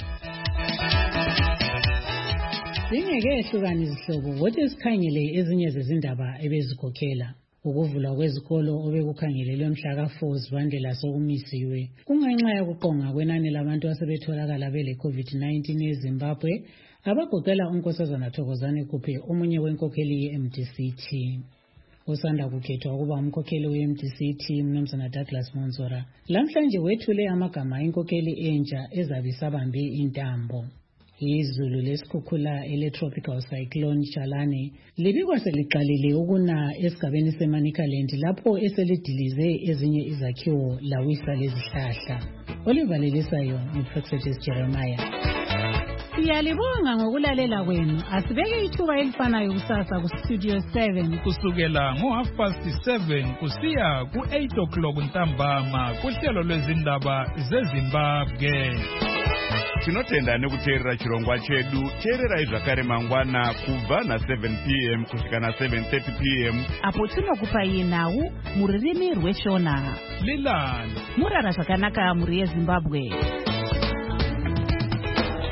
Singeke ehlukane izihlobo kodwa sikhangele ezinye zezindaba ebezikhokhela. Ukuvulwa kwezikolo obekukhangelelwe mhla ka-4 Zibandlela sokumisiwe kungenxa yokuqonga kwenani labantu asebetholakala bele-COVID-19 eZimbabwe, abagoqela uNkosazana Thokozani Kupe, omunye wenkokheli ye-MDC-T. Usanda kukhethwa ukuba umkhokheli we-MDC-T Mnumzana Douglas Monzora lamhlanje wethule amagama enkokheli entsha ezabe isabambe intambo. Izulu lesikhukhula ele-tropical cyclone Chalane libikwa seliqalile ukuna esigabeni seManicaland lapho eselidilize ezinye izakhiwo lawisa lezihlahla. Olivalelisayo nguProfetis Jeremiah. Siyalibonga ngokulalela kwenu. Asibeke ithuba elifanayo kusasa ku-Studio 7 kusukela ngo7:30 kusiya ku8 o'clock ntambama kuhlelo lwezindaba zeZimbabwe. Tinotenda nekuteerera chirongwa chedu. Teererai zvakare mangwana kubva na7 p.m. kusvika na7:30 p.m. apo tinokupai nhau mururimi rweshona. Lilani murara zvakanaka muri yeZimbabwe.